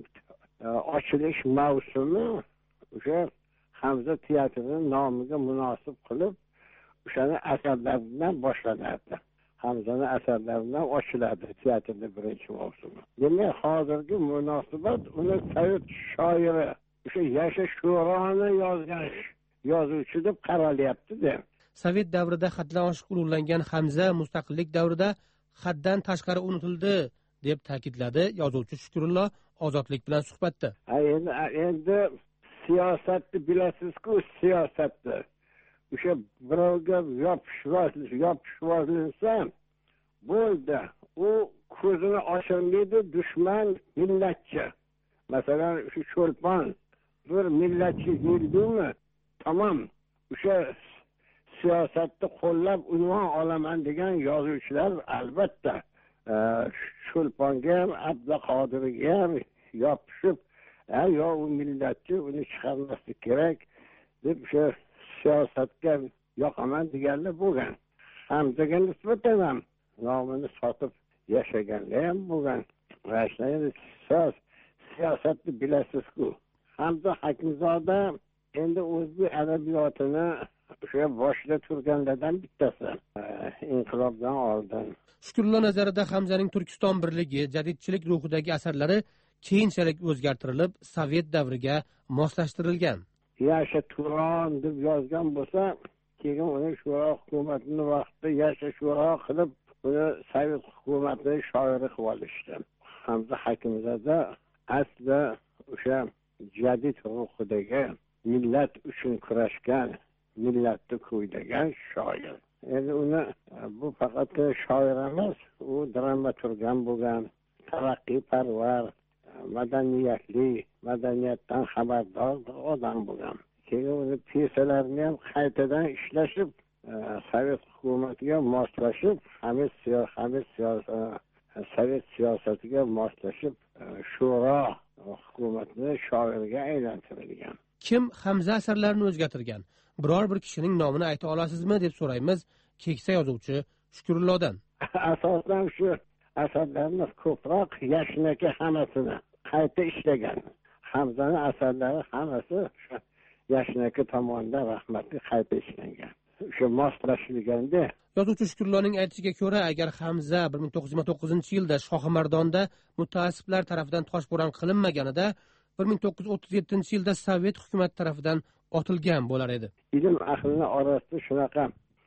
ochilish mavsumi o'sha Hamza teatrining nomiga munosib qilib o'shani asarlar bilan boshlanadi. Hamzani asarlaridan ochiladi teatrning birinchi mavsumi. Demak, hozirgi munosabat uni sovet shoiri, o'sha yasha sho'roni yozgan yozuvchi deb qaralyapti-da. Sovet davrida xatdan oshiq ulug'langan Hamza mustaqillik davrida haddan tashqari unutildi deb ta'kidladi yozuvchi Shukrullo Ozodlik bilan suhbatda. Endi endi siyosatni bilasiz-ku, siyosatni. O'sha birovga yopishib yopishibsa bo'ldi. U ko'zini ochirmaydi, dushman millatchi. Masalan, shu cho'lpon bir millatchi yildimi? Tamom. O'sha siyosatni qo'llab unvon olaman degan yozuvchilar albatta cho'lponga ham, Abduqodirga ham yopishib, "Yo, u millatchi, uni chiqarmaslik kerak" deb o'sha siyosatga yoqaman deganlar bo'lgan. Hamzaga nisbatan ham nomini sotib yashaganlar ham bo'lgan. Rashlaydi siyosatni bilasiz-ku. Hamza Hakimzoda endi o'zbek adabiyotini o'sha boshida turganlardan bittasi. Inqilobdan oldin. Shukrullo nazarida Hamzaning Turkiston birligi, jadidchilik ruhidagi asarlari keyinchalik o'zgartirilib, Sovet davriga moslashtirilgan. Yasha Turon deb yozgan bo'lsa, keyin uni sho'ro hukumatining vaqtida yasha sho'ro qilib, uni Sovet hukumatining shoiri qilib olishdi. Hamza Hakimzoda asli o'sha jadid ruhidagi millat uchun kurashgan, millatni ko'ylagan shoir. Endi uni bu faqat shoir emas, u dramaturg ham bo'lgan, taraqqiyparvar, madaniyatli, madaniyatdan xabardor odam bo'lgan. Keyin uni piyesalarini ham qaytadan ishlashib, Sovet hukumatiga moslashib, Hamid siyosat, Hamid siyosat, Sovet siyosatiga moslashib, sho'ro hukumatini shoirga aylantirilgan. Kim Hamza asarlarini o'zgartirgan? Biror bir kishining nomini ayta olasizmi deb so'raymiz keksa yozuvchi Shukrullodan. Asosan shu asarlarni ko'proq Yashnaki hammasini qayta ishlagan. Hamzani asarlari hammasi Yashnaki tomonidan rahmatli qayta ishlangan. O'sha moslashilganda yozuvchi Shukrulloning aytishiga ko'ra, agar Hamza bir ming to'qqiz yuz yigirma to'qqizinchi yilda Shohimardonda mutaassiblar tomonidan toshbo'ron qilinmaganida bir ming to'qqiz yuz o'ttiz yettinchi yilda Sovet hukumati tomonidan otilgan bo'lar edi. Ilm ahlining orasida shunaqa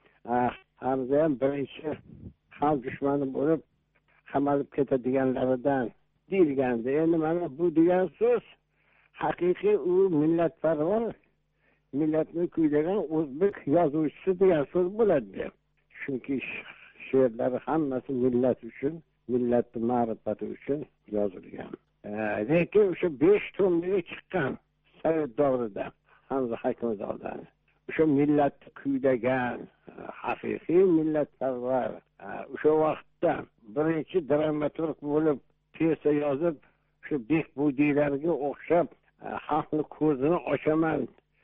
Hamza ham birinchi xalq dushmani bo'lib qamalib ketadiganlaridan deyilgandi. Endi mana bu degan so'z haqiqiy u millatparvar, millatni kuylagan o'zbek yozuvchisi degan so'z bo'ladi. Chunki she'rlari hammasi millat uchun, millatning ma'rifati uchun yozilgan. Lekin o'sha besh tomga chiqqan Sovet davrida Hamza Hakimzoda o'sha millatni kuylagan, haqiqiy millatparvar, o'sha vaqtda birinchi dramaturg bo'lib piyesa yozib, shu Bekbudiylarga o'xshab xalqning ko'zini ochaman.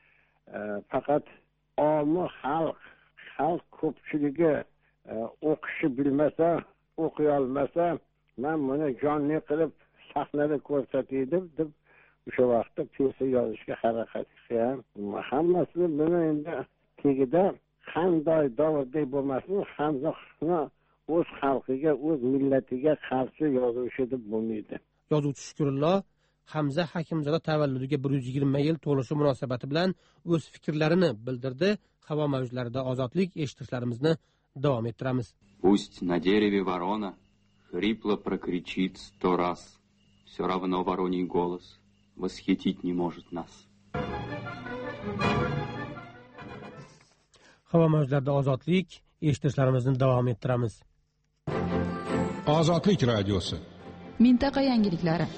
Faqat omi xalq, xalq ko'pchiligi o'qishni bilmasa, o'qiy olmasa, men buni jonli qilib sahnada ko'rsatay deb o'sha vaqtda pensiya yozishga harakat qilgan. Hammasini buni endi tegida qanday davrda bo'lmasin, hamma o'z xalqiga, o'z millatiga qarshi yozuvchi deb bo'lmaydi. Yozuvchi Shukurullo Hamza Hakimzoda tavalludiga bir yuz yigirma yil to'lishi munosabati bilan o'z fikrlarini bildirdi. Havo mavjlarida ozodlik eshitishlarimizni davom ettiramiz. Пусть на дереве ворона хрипло прокричит сто раз, все равно вороний голос восхитить не может нас. Havo mavjlarida ozodlik eshitishlarimizni davom ettiramiz. Ozodlik radiosi. Mintaqa yangiliklari.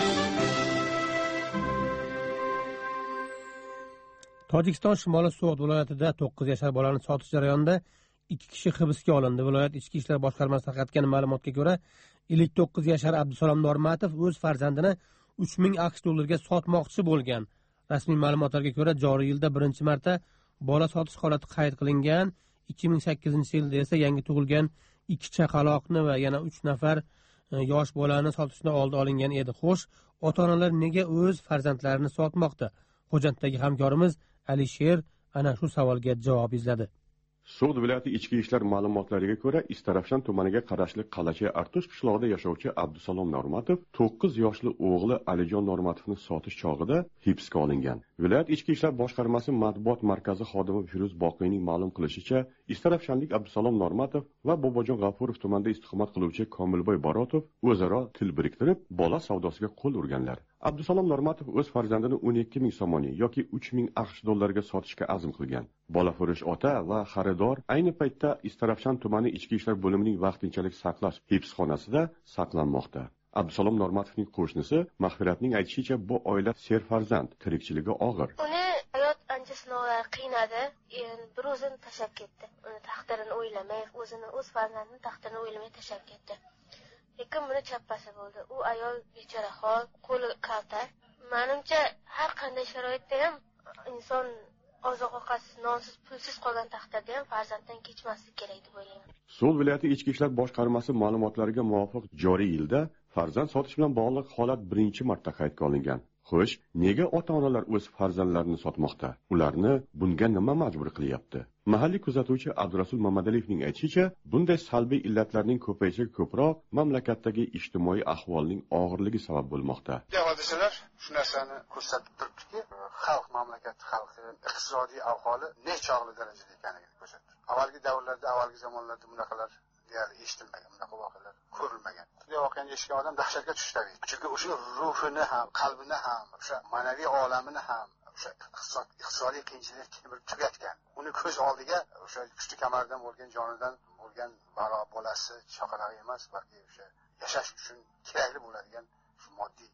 Tojikiston shimoliy So'g'd viloyatida to'qqiz yashar bolani sotish jarayonida ikki kishi hibsga olindi. Viloyat ichki ishlar boshqarmasi tarqatgan ma'lumotga ko'ra, ellik to'qqiz yashar Abdusalom Normatov o'z farzandini uch ming aqsh dollariga sotmoqchi bo'lgan. Rasmiy ma'lumotlarga ko'ra, joriy yilda birinchi marta bola sotish holati qayd qilingan. ikki ming sakkizinchi yilda esa yangi tug'ilgan ikki chaqaloqni va yana uch nafar yosh bolani sotishni oldi olingan edi. Xo'sh, ota-onalar nega o'z farzandlarini sotmoqda? Xo'janddagi hamkorimiz Alisher ana shu savolga javob izladi. So'g'd viloyati ichki ishlar ma'lumotlariga ko'ra, Istarafshon tumaniga qarashli Qalachi Artush qishlog'ida yashovchi Abdusalom Normatov to'qqiz yoshli o'g'li Alijon Normatovni sotish chog'ida hibsga olingan. Viloyat ichki ishlar boshqarmasi matbuot markazi xodimi Firuz Boqiyning ma'lum qilishicha, Istarafshonlik Abdusalom Normatov va Bobojon G'afurov tumanida istiqomat qiluvchi Komilboy Barotov o'zaro til biriktirib, bola savdosiga qo'l urganlar. Abdusalom Normatov o'z farzandini o'n ikki ming somoniy yoki uch ming aqsh dollariga sotishga azm qilgan. Bolafurush ota va xaridor ayni paytda Istarafshon tumani ichki ishlar bo'limining vaqtinchalik saqlash hibsxonasida saqlanmoqda. Abdusalom Normatovning qo'shnisi Mahfiratning aytishicha, bu oila serfarzand, tirikchiligi og'ir. Uni hayot ancha sinovlar qiynadi, bir o'zini tashlab ketdi. Uni taqdirini o'ylamay, o'zini o'z farzandini taqdirini o'ylamay tashlab ketdi. Lekin buni chappasi bo'ldi. U ayol bechora hol, qo'li kalta. Menimcha har qanday sharoitda ham inson oziq-ovqatsiz, nonsiz, pulsiz qolgan taqdirda ham farzanddan kechmaslik kerak deb o'ylayman. So'g'd viloyati ichki ishlar boshqarmasi ma'lumotlariga muvofiq joriy yilda farzand sotish bilan bog'liq holat birinchi marta qaydga olingan. Xo'sh, nega ota-onalar o'z farzandlarini sotmoqda? Ularni bunga nima majbur qilyapti? Mahalliy kuzatuvchi Abdurasul Mamadaliyevning aytishicha, bunday salbiy illatlarning ko'payishiga ko'proq mamlakatdagi ijtimoiy ahvolning og'irligi sabab bo'lmoqda. Hodisalar shu narsani ko'rsatib turibdiki, xalq, mamlakat xalqi iqtisodiy ahvoli nechog'li darajada ekanligini ko'rsatdi. Avvalgi davrlarda, avvalgi zamonlarda bunaqalar deyarli eshitilmagan, bunaqa voqealar ko'rilmagan. Bunday voqeani eshitgan odam dahshatga tushdi tabiiy. Chunki o'sha ruhini ham, qalbini ham, o'sha ma'naviy olamini ham o'sha iqtisodiy qiyinchilik kemirib tugatgan. Uni ko'z oldiga o'sha kuchli kamaridan bo'lgan, jonidan bo'lgan balo bolasi, chaqalog'i emas, balki o'sha yashash uchun kerakli bo'ladigan shu moddiy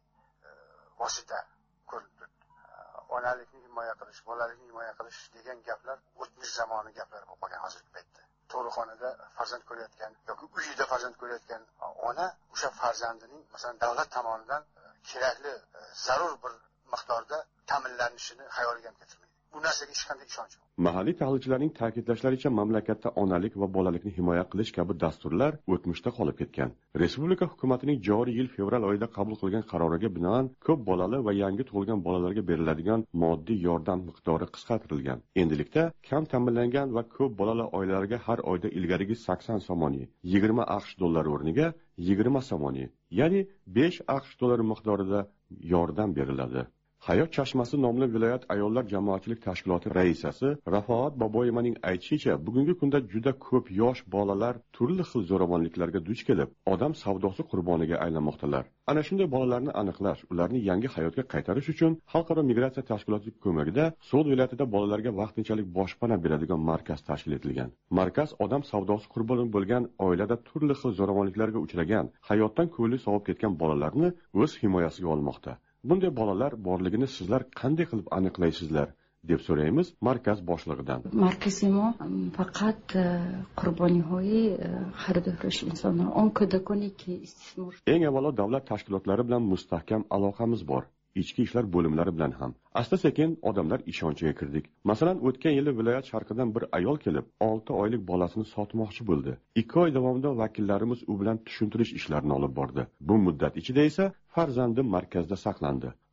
vosita ko'rinib turibdi. Onalikni himoya qilish, bolalikni himoya qilish degan gaplar o'tmish zamoni gaplari bo'lib qolgan hozirgi paytda. Tug'ruqxonada farzand ko'rayotgan yoki uyida farzand ko'rayotgan ona o'sha farzandining masalan davlat tomonidan kerakli zarur bir miqdorda ta'minlanishini xayoliga ham keltirmaydi. Bu narsaga hech qanday ishonch yo'q. Mahalliy tahlilchilarning ta'kidlashlaricha, mamlakatda onalik va bolalikni himoya qilish kabi dasturlar o'tmishda qolib ketgan. Respublika hukumatining joriy yil fevral oyida qabul qilgan qaroriga binoan ko'p bolali va yangi tug'ilgan bolalarga beriladigan moddiy yordam miqdori qisqartirilgan. Endilikda kam ta'minlangan va ko'p bolali oilalarga har oyda ilgarigi sakson somoniy, yigirma aqsh dollari o'rniga yigirma somoniy, ya'ni besh aqsh dollari miqdorida yordam beriladi. Hayot chashmasi nomli viloyat ayollar jamoatchilik tashkiloti raisasi Rafoat Boboyevaning aytishicha, bugungi kunda juda ko'p yosh bolalar turli xil zo'ravonliklarga duch kelib, odam savdosi qurboniga aylanmoqdalar. Ana shunday bolalarni aniqlash, ularni yangi hayotga qaytarish uchun Xalqaro migratsiya tashkiloti ko'magida So'g'd viloyatida bolalarga vaqtinchalik boshpana beradigan markaz tashkil etilgan. Markaz odam savdosi qurboni bo'lgan oilada turli xil zo'ravonliklarga uchragan, hayotdan ko'ngli sovib ketgan bolalarni o'z himoyasiga olmoqda. Bunday bolalar borligini sizlar qanday qilib aniqlaysizlar deb so'raymiz markaz boshlig'idan. Markaz ما فقط قربانی‌های خریدارش insonlar اون کودکانی که استثمار. Eng avvalo davlat tashkilotlari bilan mustahkam aloqamiz bor. Ichki ishlar bo'limlari bilan ham. Asta-sekin odamlar ishonchiga kirdik. Masalan, o'tgan yili viloyat sharqidan bir ayol kelib, olti oylik bolasini sotmoqchi bo'ldi. ikki oy davomida vakillarimiz u bilan tushuntirish ishlarini olib bordi. Bu muddat ichida esa farzandi markazda saqlandi.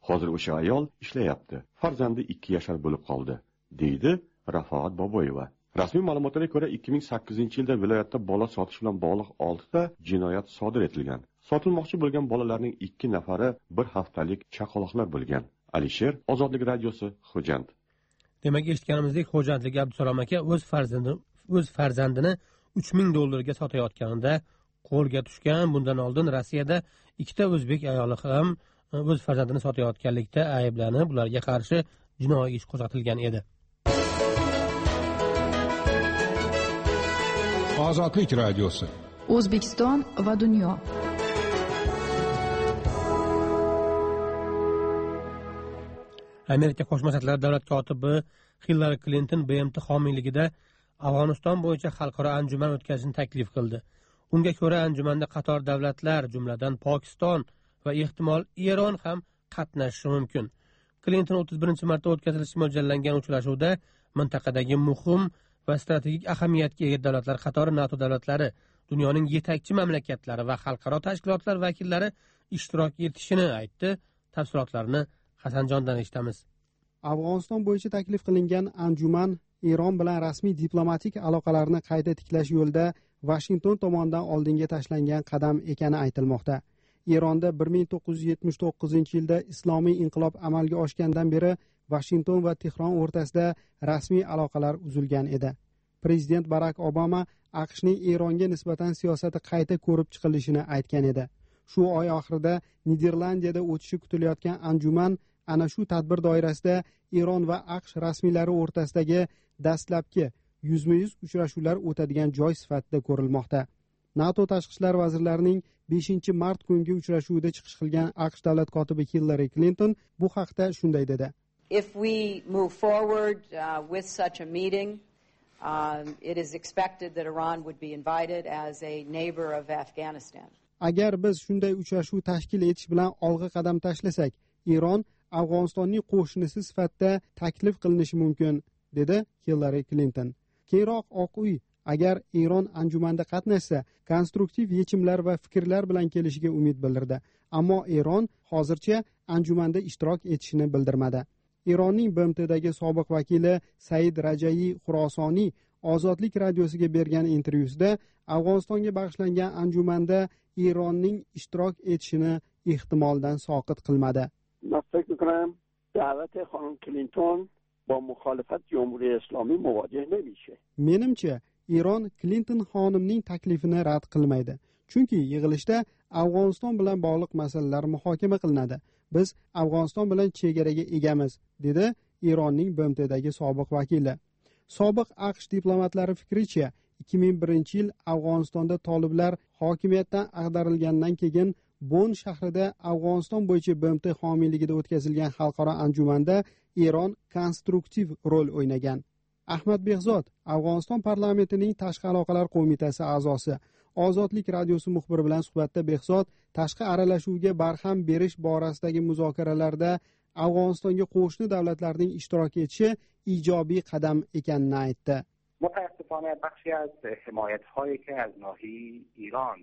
Hozir o'sha ayol ishlayapti. Farzandi ikki yashar bo'lib qoldi, deydi Rafoat Boboyeva. Rasmiy ma'lumotlarga ko'ra, ikki ming sakkizinchi yilda viloyatda bola sotish bilan bog'liq oltita jinoyat sodir etilgan. Sotilmoqchi bo'lgan bolalarning ikki nafari bir haftalik chaqaloqlar bo'lgan. Alisher, Ozodlik radiosi, Xo'jand. Demak, eshitganimizdek, xo'jandlik Abdusalom aka o'z farzandini o'z farzandini uch ming dollarga sotayotganida qo'lga tushgan. Bundan oldin Rossiyada ikkita o'zbek ayoli ham o'z farzandini sotayotganlikda ayblanib, ularga qarshi jinoiy ish qo'zg'atilgan edi. Ozodlik radiosi. O'zbekiston va dunyo. Amerika Qo'shma Shtatlar davlat kotibi Hillary Clinton B M T homiyligida Afg'oniston bo'yicha xalqaro anjuman o'tkazishni taklif qildi. Unga ko'ra, anjumanda qator davlatlar, jumladan Pokiston va ehtimol Eron ham qatnashishi mumkin. Clinton o'ttiz birinchi marta o'tkazilishi mo'ljallangan uchrashuvda mintaqadagi muhim va strategik ahamiyatga ega davlatlar qatori NATO davlatlari, dunyoning yetakchi mamlakatlari va xalqaro tashkilotlar vakillari ishtirok etishini aytdi. Tafsilotlarni Hasanjondan eshitamiz. Afg'oniston bo'yicha taklif qilingan anjuman Eron bilan rasmiy diplomatik aloqalarni qayta tiklash yo'lida Vashington tomonidan oldinga tashlangan qadam ekani aytilmoqda. Eronda bir ming to'qqiz yuz yetmish to'qqizinchi yilda islomiy inqilob amalga oshgandan beri Vashington va Tehron o'rtasida rasmiy aloqalar uzilgan edi. Prezident Barak Obama AQShning Eronga nisbatan siyosati qayta ko'rib chiqilishini aytgan edi. Shu oy oxirida Niderlandiyada o'tishi kutilayotgan anjuman ana shu tadbir doirasida Eron va AQSh rasmiylari o'rtasidagi dastlabki yuzma-yuz uchrashuvlar o'tadigan joy sifatida ko'rilmoqda. NATO tashqi ishlar vazirlarining beshinchi mart kungi uchrashuvida chiqish qilgan AQSh davlat kotibi Hillary Clinton bu haqda shunday dedi. If we move forward uh, with such a meeting, um, it is expected that Iran would be invited as a neighbor of Afghanistan. Agar biz shunday uchrashuv tashkil etish bilan olg'a qadam tashlasak, Eron Afg'onistonning qo'shnisi sifatida taklif qilinishi mumkin, dedi Hillary Clinton. Keyinroq Oq uy agar Eron anjumanda qatnashsa, konstruktiv yechimlar va fikrlar bilan kelishiga umid bildirdi. Ammo Eron hozircha anjumanda ishtirok etishini bildirmadi. Eronning B M Tdagi sobiq vakili Said Rajayi Xurosoniy Ozodlik radiosiga bergan intervyusida Afg'onistonga bag'ishlangan anjumanda Eronning ishtirok etishini ehtimoldan soqit qilmadi. من فکر میکنم دعوت خانم کلینتون با مخالفت جمهوری اسلامی مواجه نمیشه. Menimcha, Eron Clinton xonimning taklifini rad qilmaydi. Chunki yig'ilishda Afg'oniston bilan bog'liq masalalar muhokama qilinadi. Biz Afg'oniston bilan chegaraga egamiz, dedi Eronning B M Tdagi sobiq vakili. Sobiq AQSh diplomatlari fikricha, ikki ming birinchi yil Afg'onistonda toliblar hokimiyatdan ag'darilgandan keyin Bon shahrida Afg'oniston bo'yicha B M T homiyligida o'tkazilgan xalqaro anjumanda Eron konstruktiv rol o'ynagan. Ahmad Behzod, Afg'oniston parlamentining tashqi aloqalar qo'mitasi a'zosi, Ozodlik radiosi muxbiri bilan suhbatda Behzod tashqi aralashuvga barham berish borasidagi muzokaralarda Afg'onistonga qo'shni davlatlarning ishtirok etishi ijobiy qadam ekanini aytdi. متاسفانه بخشی از حمایت‌هایی که از ناحیه ایران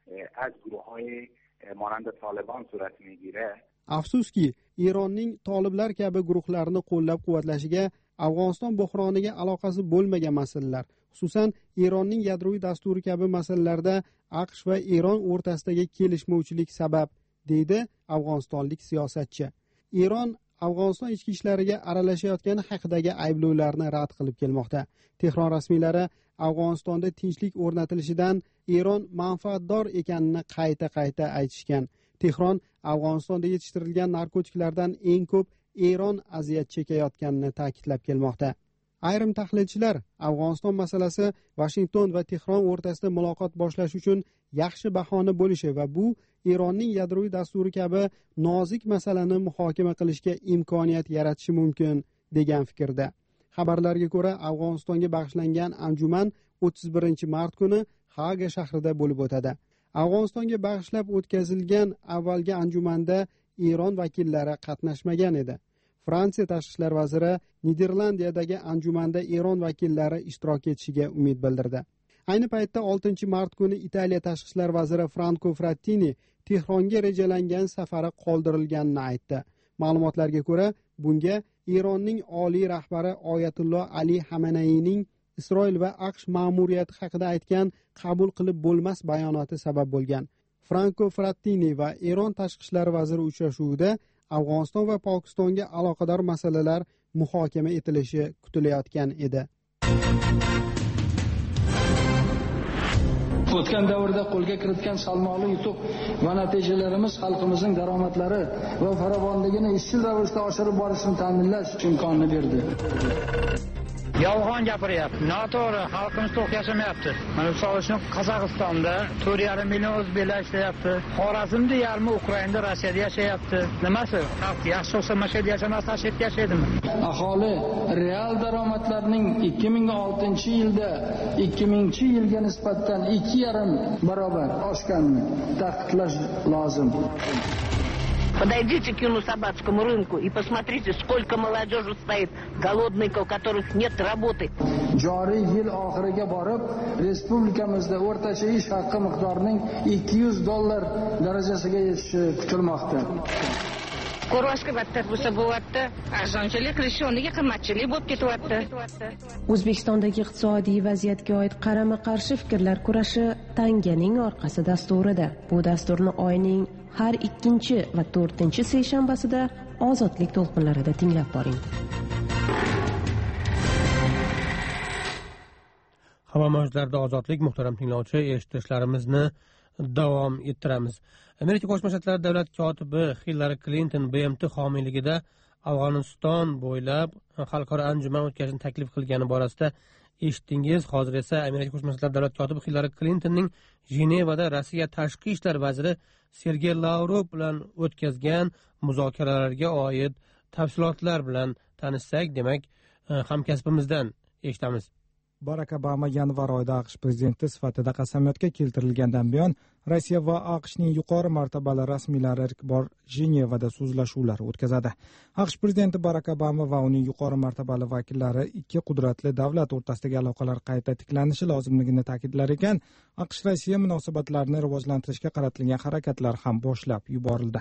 از گروه‌های مانند طالبان صورت میگیره. Afsuski, Eronning toliblar kabi guruhlarni qo'llab-quvvatlashiga Afg'oniston buhroniga aloqasi bo'lmagan masalalar, xususan Eronning yadroviy dasturi kabi masalalarda AQSh va Eron o'rtasidagi kelishmovchilik sabab, deydi afg'onistonlik siyosatchi. Eron Afg'oniston ichki ishlariga aralashayotgani haqidagi ayblovlarni rad qilib kelmoqda. Tehron rasmiylari Afg'onistonda tinchlik o'rnatilishidan Eron manfaatdor ekanini qayta-qayta aytishgan. Tehron Afg'onistonda yetishtirilgan narkotiklardan eng ko'p Eron aziyat chekayotganini ta'kidlab kelmoqda. Ayrim tahlilchilar Afg'oniston masalasi Vashington va Tehron o'rtasida muloqot boshlash uchun yaxshi bahona bo'lishi va bu Eronning yadroviy dasturi kabi nozik masalani muhokama qilishga imkoniyat yaratishi mumkin degan fikrda. Xabarlarga ko'ra, Afg'onistonga bag'ishlangan anjuman o'ttiz birinchi mart kuni Haga shahrida bo'lib o'tadi. Afg'onistonga bag'ishlab o'tkazilgan avvalgi anjumanda Eron vakillari qatnashmagan edi. Fransiya tashqi ishlar vaziri Niderlandiyadagi anjumanda Eron vakillari ishtirok etishiga umid bildirdi. Ayni paytda oltinchi mart kuni Italiya tashqi ishlar vaziri Franco Frattini Tehronga rejalangan safari qoldirilganini aytdi. Ma'lumotlarga ko'ra, bunga Eronning oliy rahbari Oyatulloh Ali Xameneyning Isroil va AQSh ma'muriyati haqida aytgan qabul qilib bo'lmas bayonoti sabab bo'lgan. Franco Frattini va Eron tashqi ishlar vaziri uchrashuvida Afg'oniston va Pokistonga aloqador masalalar muhokama etilishi kutilayotgan edi. O'tgan davrda qo'lga kiritgan salmonli yutuq va natijalarimiz xalqimizning daromadlari va farovonligini izchil ravishda oshirib borishni ta'minlash imkonini berdi. Yolg'on gapiryapti. Noto'g'ri, xalqimiz to'q yashamayapti. Mana misol uchun Qozog'istonda to'rt yarim million o'zbeklar ishlayapti. Xorazmda yarmi Ukrainada, Rossiyada yashayapti. Nimasi? Xalq yaxshi bo'lsa mana shu yerda yashamasa, shu yerda yashaydimi? Aholi real daromadlarning ikki ming oltinchi yilda ikki mingchi yilga nisbatan ikki yarim barobar oshganini ta'kidlash lozim. Подойдите к Юнусабадскому рынку и посмотрите, сколько молодежи стоит, голодных, у которых нет работы. Joriy yil oxiriga borib, respublikamizda o'rtacha ish haqi miqdorining ikki yuz dollar darajasiga yetishi kutilmoqda. Ko'rvashga battar bo'lsa bo'lyapti, arzonchilik qilishi o'rniga qimmatchilik bo'lib ketyapti. O'zbekistondagi iqtisodiy vaziyatga oid qarama-qarshi fikrlar kurashi tanganing orqasi dasturida. Bu dasturni oyning har ikkinchi va to'rtinchi seshanbasida ozodlik to'lqinlarida tinglab boring. Havo mavjlarida ozodlik, muhtaram tinglovchi, eshitishlarimizni davom ettiramiz. Amerika Qo'shma Shtatlari davlat kotibi Hillary Clinton B M T homiyligida Afg'oniston bo'ylab xalqaro anjuman o'tkazishni taklif qilgani borasida eshitdingiz. Hozir esa Amerika Qo'shma Shtatlari davlat kotibi Hillary Clintonning Jenevada Rossiya tashqi ishlar vaziri Sergey Lavrov bilan o'tkazgan muzokaralarga oid tafsilotlar bilan tanishsak, demak, hamkasbimizdan eshitamiz. Barak Obama yanvar oyida AQSh prezidenti sifatida qasamyodga keltirilgandan buyon Rossiya va AQShning yuqori martabali rasmiylari ilk bor Jenevada so'zlashuvlar o'tkazadi. AQSh prezidenti Barak Obama va uning yuqori martabali vakillari ikki qudratli davlat o'rtasidagi aloqalar qayta tiklanishi lozimligini ta'kidlar ekan, AQSh Rossiya munosabatlarini rivojlantirishga qaratilgan harakatlar ham boshlab yuborildi.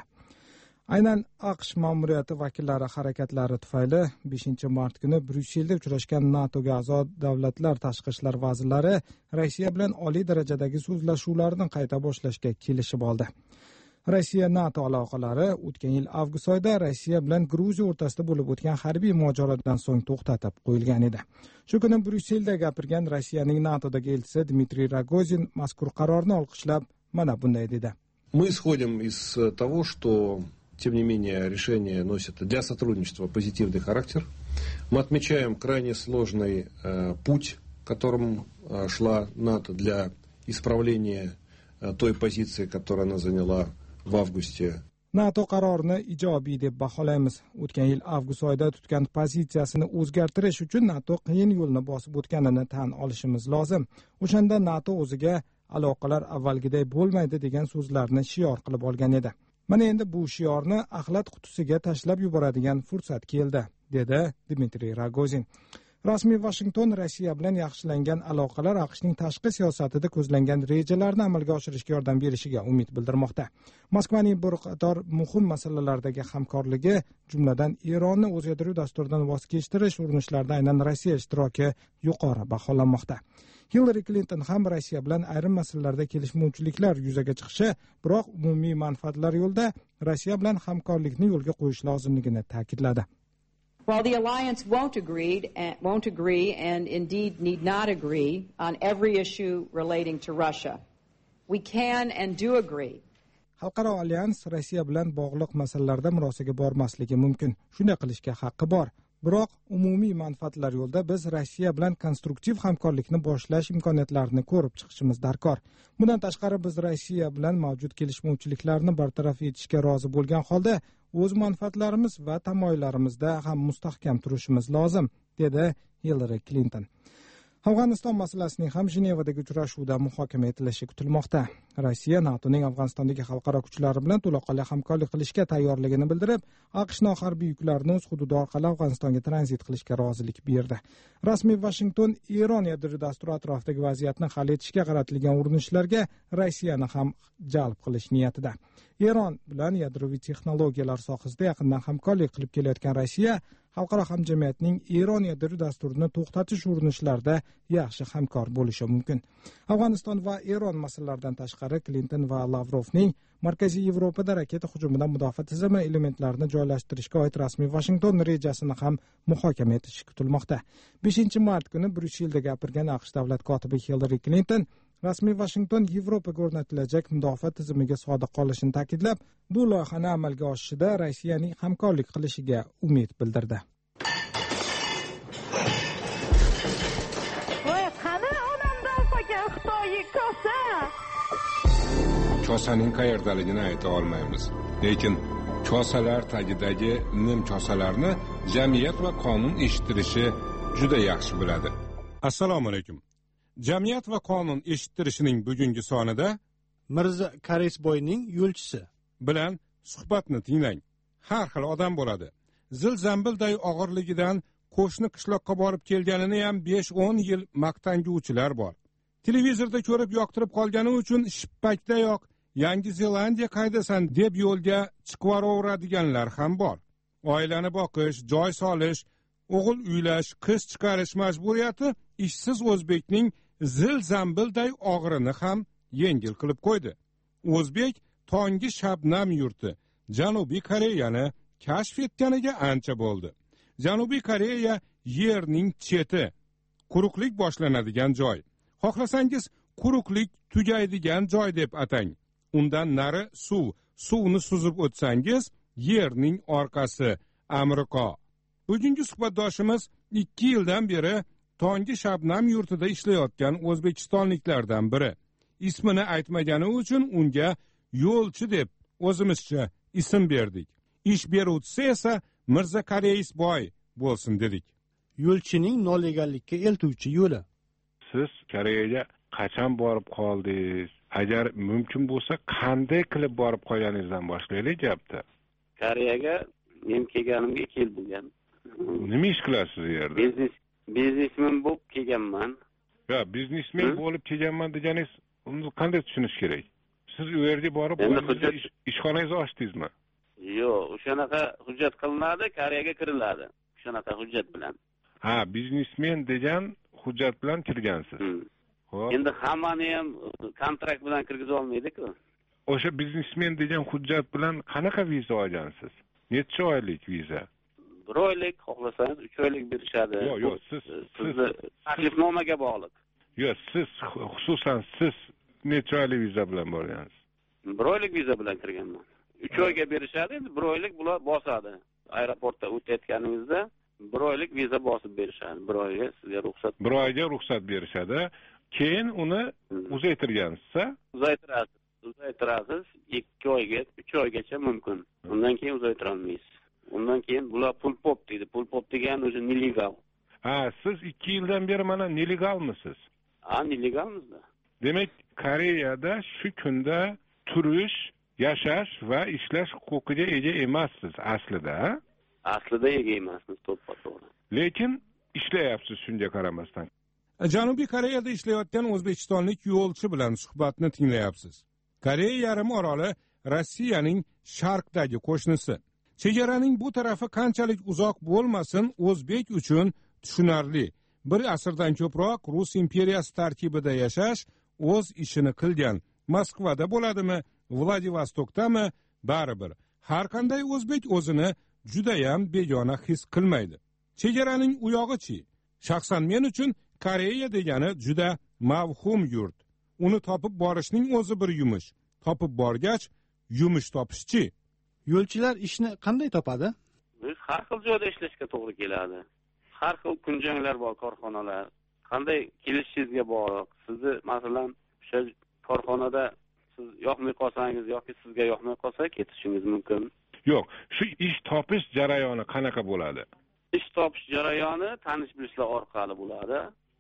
Aynan AQSh ma'muriyati vakillari harakatlari tufayli beshinchi mart kuni Bryusselda uchrashgan NATOga a'zo davlatlar tashqi ishlar vazirlari Rossiya bilan oliy darajadagi so'zlashuvlarni qayta boshlashga kelishib oldi. Rossiya NATO aloqalari o'tgan yil avgust oyida Rossiya bilan Gruziya o'rtasida bo'lib o'tgan harbiy mojarodan so'ng to'xtatib qo'yilgan edi. Shu kuni Bryusselda gapirgan Rossiyaning NATOdagi elchisi Dmitriy Rogozin mazkur qarorni olqishlab mana bunday dedi. Мы исходим из того, что тем не менее, решение носит для сотрудничества позитивный характер. Мы отмечаем крайне сложный э, путь, которым э, шла НАТО для исправления э, той позиции, которую она заняла в августе. NATO qarorini ijobiy deb baholaymiz. O'tgan yil avgust oyida tutgan pozitsiyasini o'zgartirish uchun NATO qiyin yo'lni bosib o'tganini tan olishimiz lozim. O'shanda NATO o'ziga aloqalar avvalgiday bo'lmaydi degan so'zlarni shior qilib olgan edi. Mana endi bu shiorni axlat qutisiga tashlab yuboradigan fursat keldi, dedi Dmitriy Rogozin. Rasmiy Washington Rossiya bilan yaxshilangan aloqalar AQShning tashqi siyosatida ko'zlangan rejalarni amalga oshirishga yordam berishiga umid bildirmoqda. Moskvaning bir qator muhim masalalardagi hamkorligi, jumladan Eronni o'z yadroviy dasturidan voz kechish urinishlarida aynan Rossiya ishtiroki yuqori baholanmoqda. Hillary Clinton ham Rossiya bilan ayrim masalalarda kelishmovchiliklar yuzaga chiqishi, biroq umumiy manfaatlar yo'lida Rossiya bilan hamkorlikni yo'lga qo'yish lozimligini ta'kidladi. While the alliance won't agree, won't agree and indeed need not agree on every issue relating to Russia, we can and do agree. Xalqaro alyans Rossiya bilan bog'liq masalalarda murosaga bormasligi mumkin. Shunday qilishga haqqi bor. Biroq umumiy manfaatlar yo'lida biz Rossiya bilan konstruktiv hamkorlikni boshlash imkoniyatlarini ko'rib chiqishimiz darkor. Bundan tashqari biz Rossiya bilan mavjud kelishmovchiliklarni bartaraf etishga rozi bo'lgan holda o'z manfaatlarimiz va tamoyillarimizda ham mustahkam turishimiz lozim, dedi Hillary Clinton. Afg'oniston masalasining ham Jenevadagi uchrashuvda muhokama etilishi kutilmoqda. Rossiya NATOning Afg'onistondagi xalqaro kuchlari bilan to'laqonli hamkorlik qilishga tayyorligini bildirib, AQShning harbiy yuklarini o'z hududi orqali Afg'onistonga tranzit qilishga rozilik berdi. Rasmiy Washington Eron yadroviy dasturi atrofidagi vaziyatni hal etishga qaratilgan urinishlarga Rossiyani ham jalb qilish niyatida. Eron bilan yadroviy texnologiyalar sohasida yaqindan hamkorlik qilib kelayotgan Rossiya xalqaro hamjamiyatning Eron yadroviy dasturini to'xtatish urinishlarida yaxshi hamkor bo'lishi mumkin. Afg'oniston va Eron masalalaridan tashqari Clinton va Lavrovning Markaziy Yevropada raketa hujumidan mudofaa tizimi elementlarini joylashtirishga oid rasmiy Washington rejasini ham muhokama etishi kutilmoqda. beshinchi mart kuni Bryusselda gapirgan AQSh davlat kotibi Hillary Clinton rasmiy Washington Yevropaga o'rnatilajak mudofaa tizimiga sodiq qolishini ta'kidlab, bu loyihani amalga oshishida Rossiyaning hamkorlik qilishiga umid bildirdi. Kosaning qayerdaligini ayta olmaymiz. Lekin kosalar tagidagi nim kosalarni jamiyat va qonun eshittirishi juda yaxshi biladi. Assalomu alaykum. Jamiyat va qonun eshittirishining bugungi sonida Mirza Karesboyning yo'lchisi bilan suhbatni tinglang. Har xil odam bo'ladi. Zil-zambilday og'irligidan qo'shni qishloqqa borib kelganini ham besh o'n yil maqtanguvchilar bor. Televizorda ko'rib yoqtirib qolgani uchun shippakdayoq Yangi Zelandiya qaydasan deb yo'lga chiqaveradiganlar ham bor. Oilani boqish, joy solish, o'g'il uylash, qiz chiqarish majburiyati ishsiz o'zbekning zil-zambilday og'irini ham yengil qilib qo'ydi. O'zbek tonggi shabnam yurti Janubiy Koreyani kashf etganiga ancha bo'ldi. Janubiy Koreya yerning cheti, quruqlik boshlanadigan joy. Xohlasangiz quruqlik tugaydigan joy deb atang. Undan nari suv, suvni suzib o'tsangiz yerning orqasi Amerika. Bugungi suhbatdoshimiz ikki yildan beri tonggi shabnam yurtida ishlayotgan o'zbekistonliklardan biri. Ismini aytmagani uchun unga yo'lchi deb o'zimizcha ism berdik. Ish beruvchisi esa Mirza Karesboy bo'lsin dedik. Yo'lchining nolegallikka eltuvchi yo'li. Siz Koreyaga qachon borib qoldingiz? Agar mumkin bo'lsa, qanday qilib borib qolganingizdan boshlaylik gapni. Koreyaga men kelganimga ikki yil bo'lgan. Nima ish qilasiz u yerda? Biznes biznesmen bo'lib kelganman. Ya, biznesmen bo'lib kelganman deganingiz, uni qanday tushunish kerak? Siz u yerga borib ishxonangizni ochdingizmi? Yo'q, o'shanaqa hujjat qilinadi, Koreyaga kiriladi. O'shanaqa hujjat bilan. Ha, biznesmen degan hujjat bilan kirgansiz. Xo'p. Endi hammani ham kontrakt bilan kirgiza olmaydi-ku. O'sha biznesmen degan hujjat bilan qanaqa viza olgansiz? Necha oylik viza? bir oylik, xohlasangiz uch oylik berishadi. Yo'q, yo'q, siz sizni taklifnomaga bog'liq. Yo'q, siz xususan siz necha oylik viza bilan borgansiz? bir oylik viza bilan kirganman. uch oyga berishadi, endi bir oylik bular bosadi. Aeroportda o'tayotganingizda bir oylik viza bosib berishadi. bir oyga sizga ruxsat. bir oyga ruxsat berishadi. Keyin uni uzaytirgansiz-a? Uzaytirasiz. Uzaytirasiz ikki oyga, uch oygacha mumkin. Undan keyin uzaytira olmaysiz. Undan keyin bular pul pop deydi. Pul pop degani o'zi nelegal. Ha, siz ikki yildan beri mana nelegalmisiz? Ha, nelegalmizda. Demak, Koreyada shu kunda turish, yashash va ishlash huquqiga ega emassiz aslida. Aslida ega emasmiz, to'ppa-to'g'ri. Lekin ishlayapsiz shunga qaramasdan. Janubiy Koreyada ishlayotgan o'zbekistonlik yo'lchi bilan suhbatni tinglayapsiz. Koreya yarim oroli Rossiyaning sharqdagi qo'shnisi. Chegaraning bu tarafi qanchalik uzoq bo'lmasin, o'zbek uchun tushunarli. Bir asrdan ko'proq Rus imperiyasi tarkibida yashash, o'z ishini qilgan. Moskvada bo'ladimi, Vladivostokdami, baribir. Har qanday o'zbek o'zini judayam begona his qilmaydi. Chegaraning u yog'ichi? Shaxsan men uchun Koreya degani juda mavhum yurt. Uni topib borishning o'zi bir yumush. Topib borgach, yumush topishchi. Yo'lchilar ishni qanday topadi? Biz har xil joyda ishlashga to'g'ri keladi. Har xil kunjanglar bor, korxonalar. Qanday kelishingizga bog'liq. Sizni masalan o'sha korxonada siz yoqmay qolsangiz yoki sizga yoqmay qolsa ketishingiz mumkin. Yo'q, shu ish topish jarayoni qanaqa bo'ladi? Ish topish jarayoni tanish bilishlar orqali bo'ladi.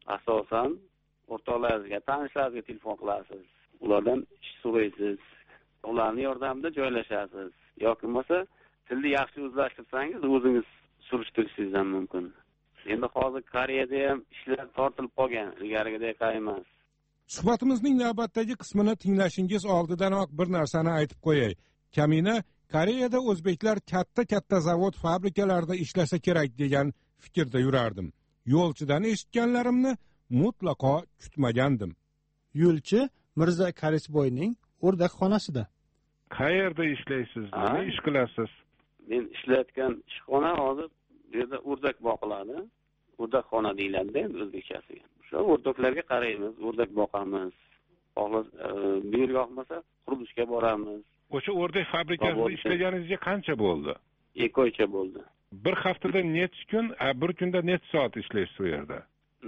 asosan o'rtoqlaringizga, tanishlaringizga telefon qilasiz. Ulardan ish so'raysiz. Ularning yordamida joylashasiz. yoki bo'lmasa tilni yaxshi o'zlashtirsangiz o'zingiz surishtirishingiz ham mumkin. Endi hozir Koreyada ham ishlar tortilib qolgan, ilgarigidek emas. Suhbatimizning navbatdagi qismini tinglashingiz oldidanoq bir narsani aytib qo'yay. Kamina Koreyada o'zbeklar katta-katta zavod, fabrikalarda ishlasa kerak degan fikrda yurardim. Yo'lchidan eshitganlarimni mutlaqo kutmagandim. Yo'lchi Mirza Karisboyning o'rdak xonasida. Qayerda ishlaysiz? Nima ish qilasiz? Men ishlayotgan ishxona hozir bu yerda o'rdak boqiladi. O'rdak xona deyiladi endi o'zbekchasiga. O'sha o'rdaklarga qaraymiz, o'rdak boqamiz. Xohlas, bu yerga yoqmasa qurilishga boramiz. O'sha o'rdak fabrikasida ishlaganingizga qancha bo'ldi? ikki oycha bo'ldi. Bir haftada necha kun, bir kunda necha soat ishlaysiz u yerda?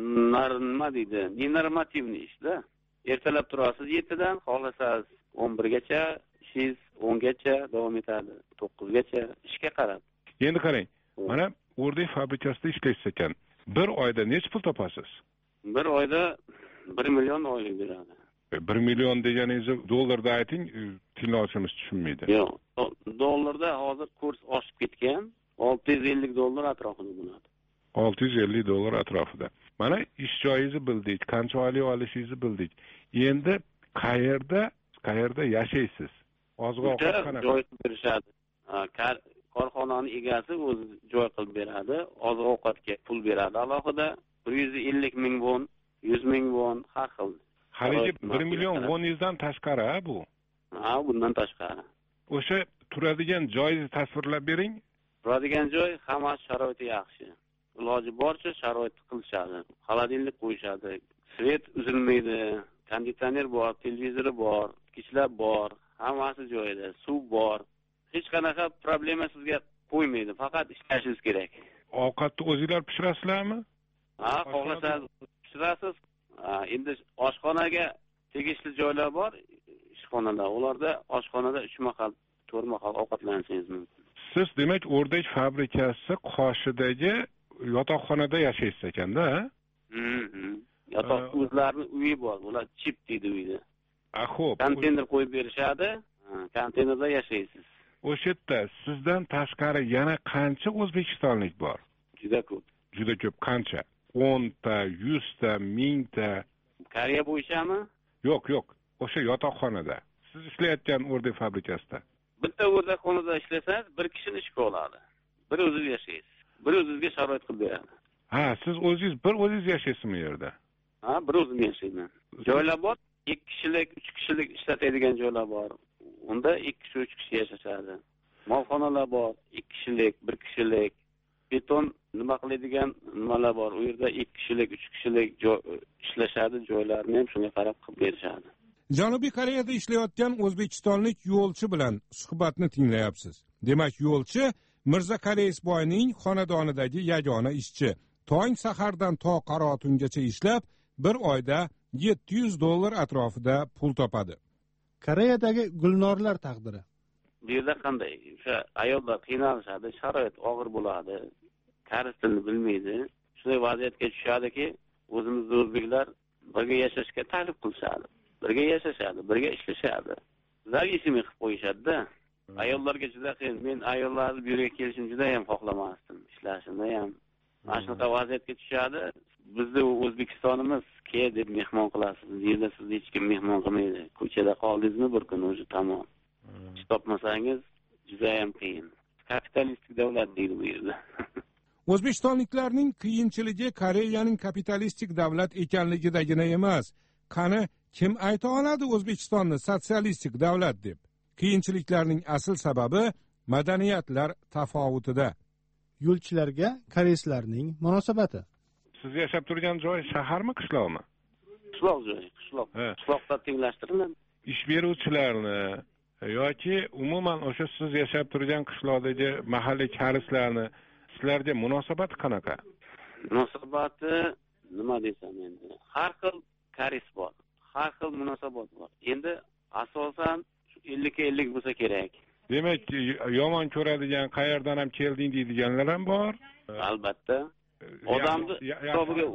Nima deydi? Normativniy ishda. Ertalab turasiz yettidan, xohlasangiz o'n birgacha, ishingiz o'ngacha davom etadi, to'qqizgacha ishga qarab. Endi qarang, mana o'rdak fabrikasida ishlaysiz ekan. Bir oyda necha pul topasiz? Bir oyda bir million oylik beradi. bir million deganingizni dollarda ayting, tinglovchimiz tushunmaydi. Yo'q, dollarda hozir kurs oshib ketgan, olti yuz ellik dollar atrofida bo'ladi. olti yuz ellik dollar atrofida. Mana ish joyingizni bildik, qancha oylik olishingizni bildik. Endi qayerda, qayerda yashaysiz? Oziq-ovqat qanaqa? Joy qilib berishadi. Korxonaning egasi o'zi joy qilib beradi, oziq-ovqatga pul beradi alohida, bir yuz ellik ming won, yuz ming won har xil. Haligi bir million woningizdan tashqari bu. Ha, bundan tashqari. O'sha turadigan joyingizni tasvirlab bering. Turadigan joy hamma sharoiti yaxshi. Iloji boricha sharoit qilishadi. Xolodilnik qo'yishadi. Svet uzilmaydi, konditsioner bor, televizori bor, kichlar bor, hammasi joyida, suv bor. Hech qanaqa problema sizga qo'ymaydi, faqat ishlashingiz kerak. Ovqatni o'zingizlar pishirasizlarmi? Ha, xohlasangiz pishirasiz. Endi oshxonaga tegishli joylar bor, ishxonalar. Ularda oshxonada uch mahal, to'rt mahal ovqatlanishingiz mumkin. Siz demak o'rdak fabrikasi qoshidagi yotoqxonada yashaysiz ekanda? Mhm. Yotoq o'zlarining uyi bor, ular chip deydi uyda. A, xo'p. Konteyner qo'yib berishadi, konteynerda yashaysiz. O'sha yerda sizdan tashqari yana qancha o'zbekistonlik bor? Juda ko'p. Juda ko'p. Qancha? o'nta, yuzta, mingta. Koreya bo'yishami? Yo'q, yo'q. O'sha yotoqxonada. Siz ishlayotgan o'rdak fabrikasida. Bitta o'rdak xonada ishlasangiz, bir kishini ishga oladi. Bir o'zingiz yashaysiz. Bir o'zingizga sharoit qilib beradi. Ha, siz o'zingiz bir o'zingiz yashaysizmi bu yerda? Ha, bir o'zim yashayman. Joylar bor, ikki kishilik, uch kishilik ishlatadigan joylar bor. Unda ikki kishi, uch kishi yashashadi. Molxonalar bor, ikki kishilik, bir kishilik. Beton nima qiladigan nimalar bor. U yerda ikki kishilik, uch kishilik ishlashadi, joylarni ham shunga qarab qilib berishadi. Janubiy Koreyada ishlayotgan o'zbekistonlik yo'lchi bilan suhbatni tinglayapsiz. Demak, yo'lchi Mirza Karisboyning xonadonidagi yagona ishchi. Tong sahardan to qaro tungacha ishlab, bir oyda yetti yuz dollar atrofida pul topadi. Koreyadagi gulnorlar taqdiri. Bu yerda qanday? O'sha ayollar qiynalishadi, sharoit og'ir bo'ladi, koreys tilini bilmaydi. Shunday vaziyatga tushadiki, o'zimizda o'zbeklar birga yashashga taklif qilishadi. Birga yashashadi, birga ishlashadi. Zavisiy qilib qo'yishadi-da. Ayollarga juda qiyin. Men ayollarni bu yerga kelishini juda ham xohlamasdim, ishlashini ham. Mana shunaqa vaziyatga tushadi. Bizni O'zbekistonimiz ke deb mehmon qilasiz. Yerda sizni hech kim mehmon qilmaydi. Ko'chada qoldingizmi bir kun o'zi tamom. Ish topmasangiz juda ham qiyin. Kapitalistik davlat deydi bu yerda. O'zbekistonliklarning qiyinchiligi Koreyaning kapitalistik davlat ekanligidagina emas. Qani kim ayta oladi O'zbekistonni sotsialistik davlat deb? Qiyinchiliklarning asl sababi madaniyatlar tafovutida. Yo'lchilarga koreyslarning munosabati. Siz yashab turgan joy shaharmi, qishloqmi? Qishloq joy, qishloq. Qishloqda tenglashtiriladi. Ish beruvchilarni yoki umuman o'sha siz yashab turgan qishloqdagi mahalliy koreyslarni sizlarga munosabati qanaqa? Munosabati nima desam endi? Har xil koreys bor. Har xil munosabat bor. Endi asosan ellikka ellik bo'lsa kerak. Demak, yomon ko'radigan, qayerdan ham kelding deydiganlar ham bor. Albatta. Odamni hisobiga o'tmay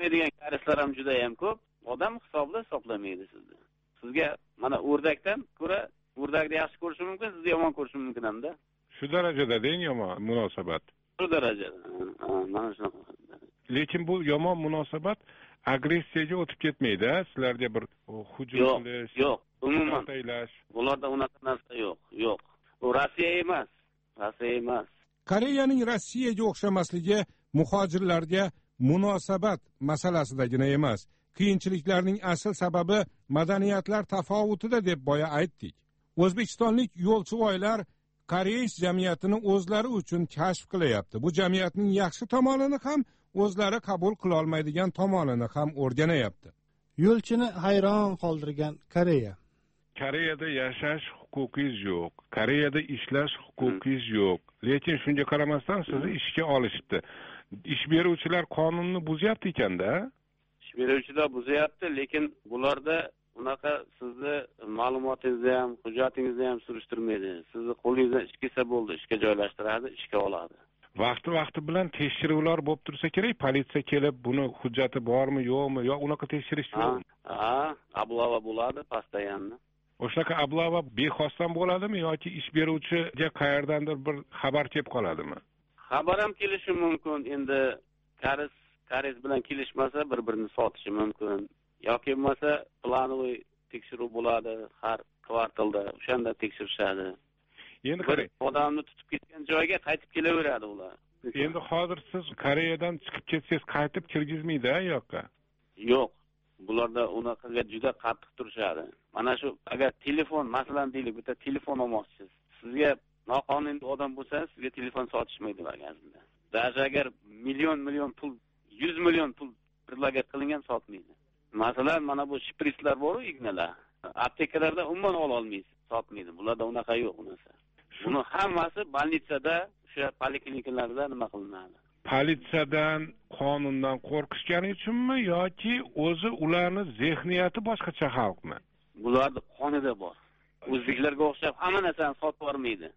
yoqmaydigan karislar ham juda ham ko'p. Odam hisobla hisoblamaydi sizni. Sizga mana o'rdakdan ko'ra o'rdakni yaxshi ko'rishi mumkin, sizni yomon ko'rishi mumkin hamda. Shu darajada deng yomon munosabat. Shu darajada. Mana shunaqa. Lekin bu yomon munosabat agressiyaga o'tib ketmaydi, sizlarga bir hujum qilish, yo'q, umuman bularda unaqa narsa yo'q, yo'q. Bu Rossiya emas, Rossiya emas. Koreyaning Rossiyaga o'xshamasligi muhojirlarga munosabat masalasidagina emas, qiyinchiliklarning asl sababi madaniyatlar tafovutida deb boya aytdik. O'zbekistonlik yo'lchivoylar koreys jamiyatini o'zlari uchun kashf qilyapti. Bu jamiyatning yaxshi tomonini ham, o'zlari qabul qila olmaydigan tomonini ham o'rganayapti. Yo'lchini hayron qoldirgan Koreya. Koreyada yashash huquqingiz yo'q, Koreyada ishlash huquqingiz yo'q. Lekin shunga qaramasdan sizni ishga olishibdi. Ish beruvchilar qonunni buzyapti ekanda? Ish beruvchilar buzyapti, lekin bularda unaqa sizni ma'lumotingizni ham, hujjatingizni ham surishtirmaydi. Sizni qo'lingizdan ish kelsa bo'ldi, ishga joylashtiradi, ishga oladi. Vaqti vaqti bilan tekshiruvlar bo'lib tursa kerak, politsiya kelib buni hujjati bormi, yo'qmi, yo unaqa tekshirish yo'qmi? Ha, ablava bo'ladi постоянно. O'shaqa ablava bexosdan bo'ladimi yoki ish beruvchiga qayerdandir bir xabar kelib qoladimi? Xabar ham kelishi mumkin. Endi karis karis bilan kelishmasa bir-birini sotishi mumkin. Yoki bo'lmasa planoviy tekshiruv bo'ladi har kvartalda, o'shanda tekshirishadi. Endi qarang, odamni tutib ketgan joyga qaytib kelaveradi ular. Endi hozir siz Koreyadan chiqib ketsangiz qaytib kirgizmaydi-a yoqqa? Yo'q. Bularda unaqaga juda qattiq turishadi. Mana shu agar telefon, masalan deylik, bitta telefon olmoqchisiz. Sizga noqonuniy odam bo'lsa, sizga telefon sotishmaydi bagajda. Даже agar million million pul, yuz million pul предлагать qilingan sotmaydi. Masalan, mana bu shprislar bor-ku, ignalar. Aptekalarda umuman ola olmaysiz, sotmaydi. Bularda unaqa yo'q narsa. Buni hammasi bolnitsada, o'sha poliklinikalarda nima qilinadi? Politsiyadan, qonundan qo'rqishgani uchunmi yoki o'zi ularni zehniyati boshqacha xalqmi? Bularda qonida bor. O'zbeklarga o'xshab hamma narsani sotib bormaydi.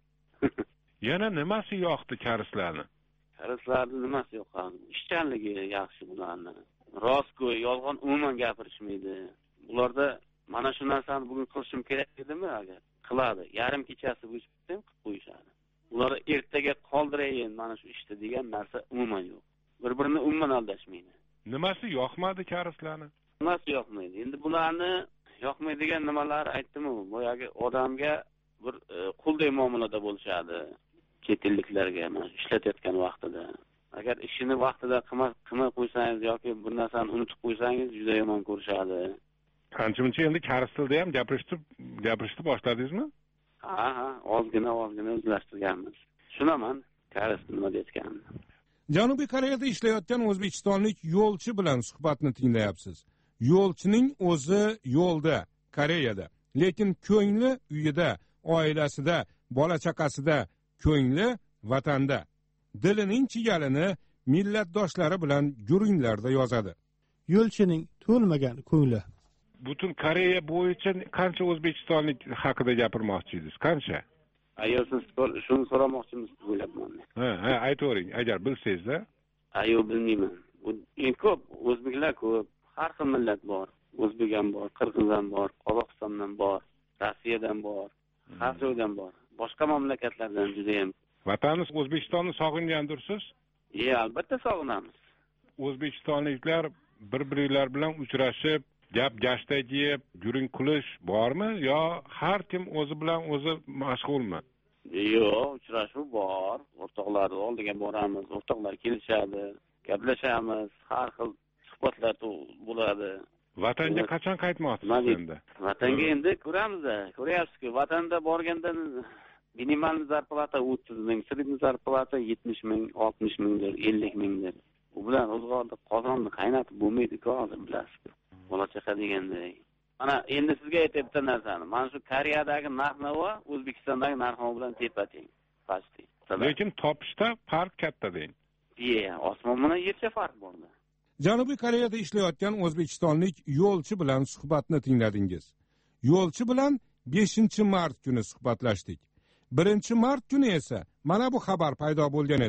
Yana nimasi yoqdi karislarni? Karislarni nimasi yoqqan? Ishchanligi yaxshi bularni. Rostgo'y, yolg'on umuman gapirishmaydi. Bularda mana shu narsani bugun qilishim kerak edimi agar qiladi. Yarim kechasi bo'shib ham qilib qo'yishadi. Ular ertaga qoldirayin mana shu ishni degan narsa umuman yo'q. Bir-birini umuman aldashmaydi. Nimasi yoqmadi karislarni? Nimasi yoqmaydi? Endi bularni yoqmaydigan nimalar aytdim-ku, boyagi odamga bir qulday muomalada bo'lishadi. Chet elliklarga mana ishlatayotgan vaqtida. Agar ishini vaqtida qilmay qo'ysangiz yoki bir narsani unutib qo'ysangiz juda yomon ko'rishadi. Qancha-muncha endi karis tilda ham gapirishni gapirishni boshladingizmi? Ha, ha, ozgina ozgina o'zlashtirganmiz. Tushunaman, karis nima deyotganini. Janubiy Koreyada ishlayotgan o'zbekistonlik yo'lchi bilan suhbatni tinglayapsiz. Yo'lchining o'zi yo'lda, Koreyada, lekin ko'ngli uyida, oilasida, bola-chaqasida, ko'ngli vatanda. Dilining chigalini millatdoshlari bilan gurunglarda yozadi. Yo'lchining to'lmagan ko'ngli. Butun Koreya bo'yicha qancha o'zbekistonlik haqida gapirmoqchisiniz? Qancha? Ayo, siz shuni so'ramoqchimisiz o'ylabman. Ha, ha, aytavering, agar bilsangiz-da. Ayo, bilmayman. Bu eng ko'p o'zbeklar ko'p, har xil millat bor. O'zbek ham bor, qirg'iz ham bor, Qozog'istondan bor, Rossiyadan bor, har joydan bor. Boshqa mamlakatlardan juda ham. Vatanimiz O'zbekistonni sog'ingandirsiz? E, albatta sog'inamiz. O'zbekistonliklar bir-birlar bilan uchrashib, gap gashtak yeb, gurung qilish bormi yo har kim o'zi bilan o'zi mashg'ulmi? Yo'q, uchrashuv bor. O'rtoqlar oldiga boramiz, o'rtoqlar kelishadi, gaplashamiz, har xil suhbatlar bo'ladi. Vatanga qachon qaytmoqchisiz endi? Vatanga endi ko'ramiz-da. Ko'ryapsiz-ku, vatanda borganda minimal zarplata o'ttiz ming, sredniy zarplata yetmish ming, oltmish mingdir, ellik mingdir. Bu bilan ro'zg'orda qozonni qaynatib bo'lmaydi-ku, hozir bilasiz-ku. Bola-chaqa deganday. Mana endi sizga aytib bitta narsani. Mana shu Koreyadagi narx-navo O'zbekistondagi narx-navo bilan tepateng. Pasti. Lekin topishda farq katta deng. Ye, osmon bilan yercha farq borda. Janubiy Koreyada ishlayotgan o'zbekistonlik yo'lchi bilan suhbatni tingladingiz. Yo'lchi bilan beshinchi mart kuni suhbatlashdik. birinchi mart kuni esa mana bu xabar paydo bo'lgan edi.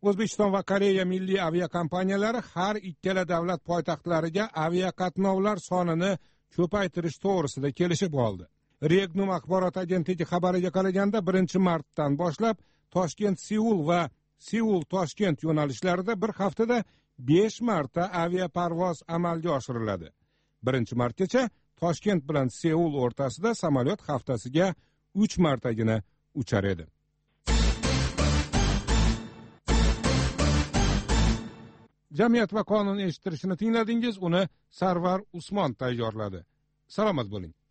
O'zbekiston va Koreya milliy aviakompaniyalari har ikkala davlat poytaxtlariga aviaqatnovlar sonini ko'paytirish to'g'risida kelishib oldi. Regnum axborot agentligi xabariga qaraganda birinchi martdan boshlab Toshkent Seul va Seul Toshkent yo'nalishlarida bir haftada besh marta aviaparvoz amalga oshiriladi. Birinchi martgacha Toshkent bilan Seul o'rtasida samolyot haftasiga uch martagina uchar edi. Jamiyat va qonun eshittirishini tingladingiz, uni Sarvar Usmon tayyorladi. Salomat bo'ling.